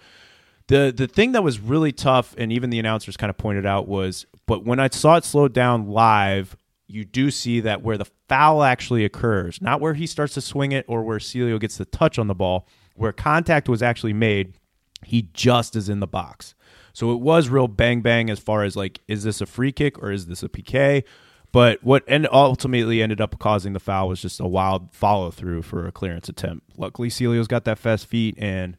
The thing that was really tough, and even the announcers kind of pointed out, but when I saw it slowed down live, you do see that where the foul actually occurs, not where he starts to swing it or where Celio gets the touch on the ball, where contact was actually made, he just is in the box. So it was real bang-bang as far as, like, is this a free kick or is this a PK? But what ultimately ended up causing the foul was just a wild follow-through for a clearance attempt. Luckily, Celio's got that fast feet, and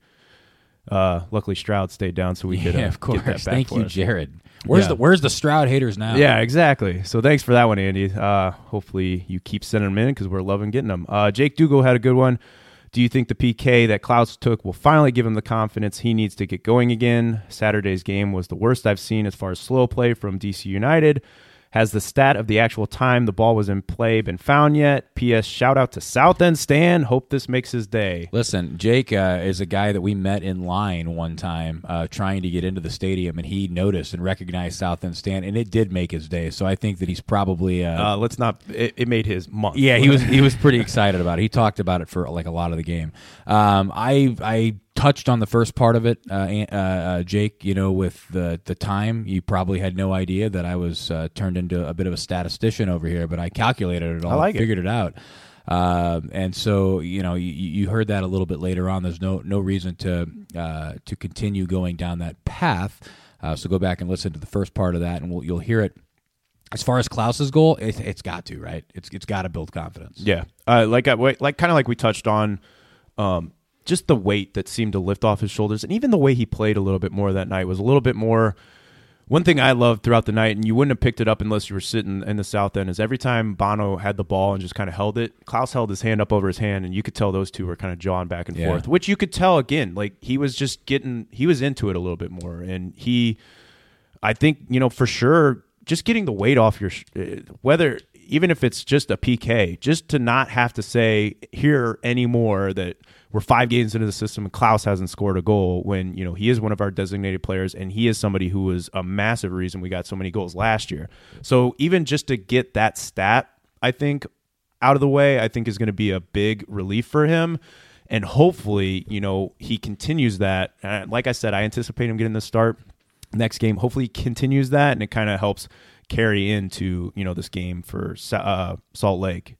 luckily Stroud stayed down so we could of course. Get that back. Thank you, Jared. Where's the Stroud haters now? Yeah, exactly. So thanks for that one, Andy. Hopefully you keep sending them in because we're loving getting them. Jake Dugal had a good one. Do you think the PK that Klaus took will finally give him the confidence he needs to get going again? Saturday's game was the worst I've seen as far as slow play from DC United. Has the stat of the actual time the ball was in play been found yet? P.S. Shout out to South End Stan. Hope this makes his day. Listen, Jake is a guy that we met in line one time trying to get into the stadium, and he noticed and recognized South End Stan, and it did make his day. So I think that he's probably let's not. It made his month. Yeah, he was pretty excited about it. He talked about it for like a lot of the game. I touched on the first part of it, Jake. With the time, you probably had no idea that I was turned into a bit of a statistician over here, but I calculated it all, figured it out. And so you heard that a little bit later on. There's no reason to continue going down that path. So go back and listen to the first part of that, and you'll hear it. As far as Klaus's goal, it's got to, right. It's got to build confidence. Yeah, like we touched on. Just the weight that seemed to lift off his shoulders, and even the way he played a little bit more that night was a little bit more. One thing I loved throughout the night, and you wouldn't have picked it up unless you were sitting in the South End, is every time Bono had the ball and just kind of held it, Klaus held his hand up over his hand, and you could tell those two were kind of jawing back and forth, which you could tell, again, like he was into it a little bit more. And I think, for sure, just getting the weight off your, even if it's just a PK, just to not have to say here anymore that we're 5 games into the system and Klaus hasn't scored a goal when, he is one of our designated players, and he is somebody who was a massive reason we got so many goals last year. So even just to get that stat, I think, out of the way, I think is going to be a big relief for him. And hopefully, he continues that. Like I said, I anticipate him getting the start next game. Hopefully he continues that, and it kind of helps carry into, this game for Salt Lake.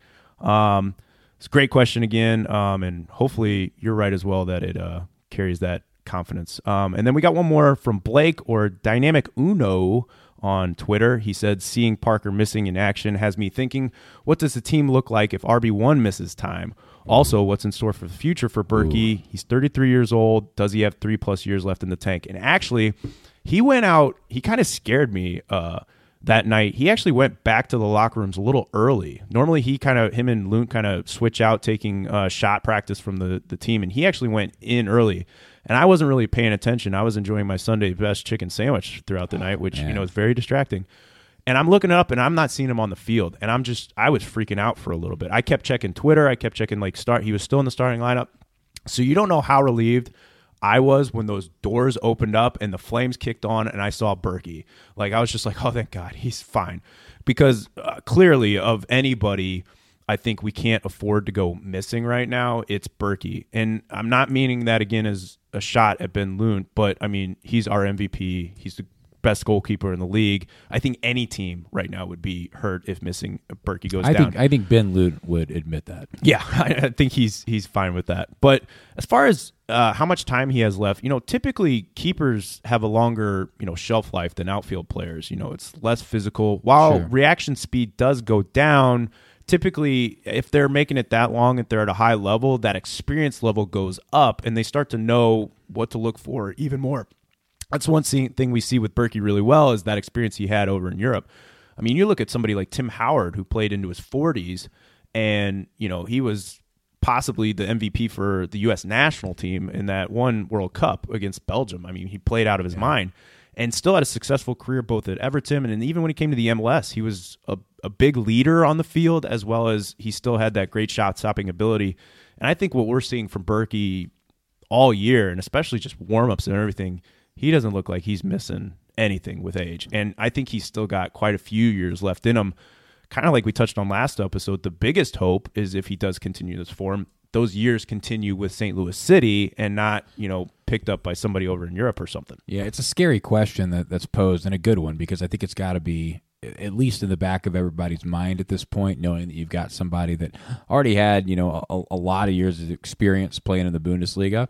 It's a great question again, and hopefully you're right as well that it carries that confidence. And then we got one more from Blake, or Dynamic Uno, on Twitter. He said, seeing Parker missing in action has me thinking, what does the team look like if RB1 misses time? Also, what's in store for the future for Berkey? He's 33 years old. Does he have 3+ years left in the tank? And actually, he went out, he kind of scared me that night. He actually went back to the locker rooms a little early. Normally, him and Lunt kind of switch out taking shot practice from the team, and he actually went in early. And I wasn't really paying attention. I was enjoying my Sunday best chicken sandwich throughout the night, which is very distracting. And I'm looking up, and I'm not seeing him on the field. And I was freaking out for a little bit. I kept checking Twitter. I kept checking he was still in the starting lineup. So you don't know how relieved I was when those doors opened up and the flames kicked on and I saw Berkey. Like, I was just like, oh, thank God, he's fine. Because clearly, of anybody, I think we can't afford to go missing right now, it's Berkey. And I'm not meaning that, again, as a shot at Ben Lunt, but, I mean, he's our MVP. He's the best goalkeeper in the league. I think any team right now would be hurt if missing Berkey goes down. I think Ben Lunt would admit that. Yeah, I think he's fine with that. But as far as how much time he has left, typically keepers have a longer, shelf life than outfield players. It's less physical. While reaction speed does go down, typically if they're making it that long, if they're at a high level, that experience level goes up and they start to know what to look for even more. That's one thing we see with Berkey really well, is that experience he had over in Europe. I mean, you look at somebody like Tim Howard, who played into his 40s, and, he was possibly the MVP for the U.S. national team in that one World Cup against Belgium. I mean, he played out of his mind and still had a successful career both at Everton and even when he came to the MLS, he was a big leader on the field, as well as he still had that great shot-stopping ability. And I think what we're seeing from Berkey all year, and especially just warm-ups and everything, he doesn't look like he's missing anything with age. And I think he's still got quite a few years left in him. Kind of like we touched on last episode, the biggest hope is if he does continue this form, those years continue with St. Louis City and not, picked up by somebody over in Europe or something. Yeah, it's a scary question that's posed, and a good one, because I think it's got to be at least in the back of everybody's mind at this point, knowing that you've got somebody that already had, a lot of years of experience playing in the Bundesliga.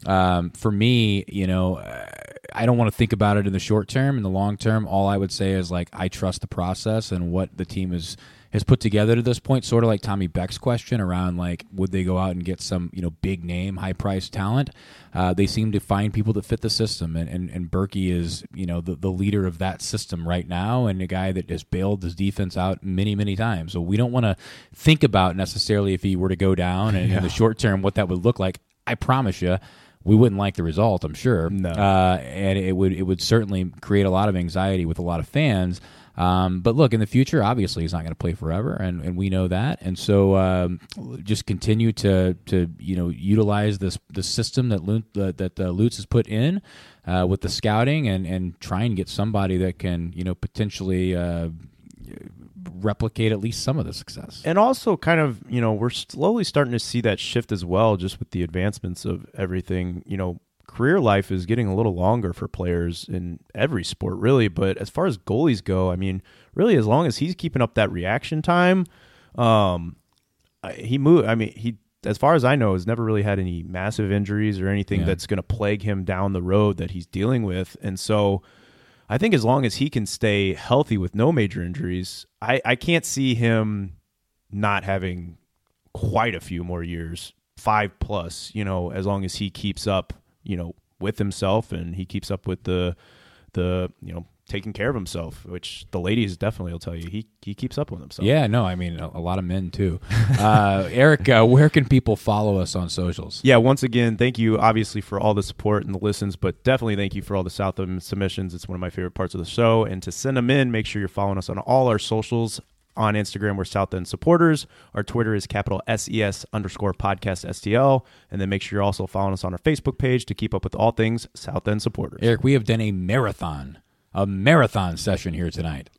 For me, I don't want to think about it in the short term. In the long term, all I would say is, like, I trust the process and what the team has put together to this point, sort of like Tommy Beck's question around, like, would they go out and get some, big name, high priced talent? They seem to find people that fit the system, and Berkey is, the leader of that system right now, and a guy that has bailed his defense out many, many times. So we don't want to think about necessarily if he were to go down and in the short term what that would look like. I promise you, we wouldn't like the result, I'm sure. No. And it would certainly create a lot of anxiety with a lot of fans. But look, in the future, obviously, he's not going to play forever, and we know that. And so, just continue to utilize this system that Lutz has put in with the scouting, and try and get somebody that can potentially replicate at least some of the success. And also, kind of, we're slowly starting to see that shift as well, just with the advancements of everything. Career life is getting a little longer for players in every sport, really. But as far as goalies go, I mean, really, as long as he's keeping up that reaction time, he moved. I mean, he, as far as I know, has never really had any massive injuries or anything that's going to plague him down the road that he's dealing with. And so, I think as long as he can stay healthy with no major injuries, I can't see him not having quite a few more years, 5+. As long as he keeps up. With himself, and he keeps up with the taking care of himself, which the ladies definitely will tell you he keeps up with himself. Yeah, no, I mean a lot of men too. Eric, where can people follow us on socials? Yeah, once again, thank you obviously for all the support and the listens, but definitely thank you for all the South End submissions. It's one of my favorite parts of the show, and to send them in, make sure you're following us on all our socials. On Instagram, we're South End Supporters. Our Twitter is _SES_podcast STL. And then make sure you're also following us on our Facebook page to keep up with all things South End Supporters. Eric, we have done a marathon session here tonight.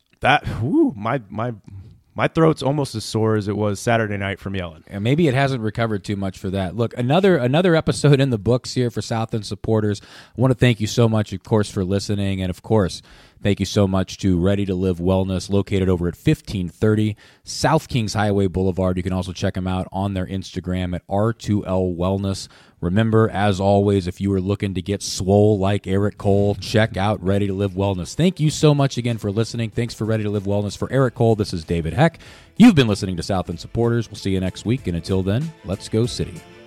My throat's almost as sore as it was Saturday night from yelling. And maybe it hasn't recovered too much for that. Look, another episode in the books here for South End Supporters. I want to thank you so much, of course, for listening. And, of course, thank you so much to Ready to Live Wellness, located over at 1530 South Kings Highway Boulevard. You can also check them out on their Instagram at R2L Wellness. Remember, as always, if you are looking to get swole like Eric Cole, check out Ready to Live Wellness. Thank you so much again for listening. Thanks for Ready to Live Wellness. For Eric Cole, this is David Heck. You've been listening to South End Supporters. We'll see you next week, and until then, let's go City.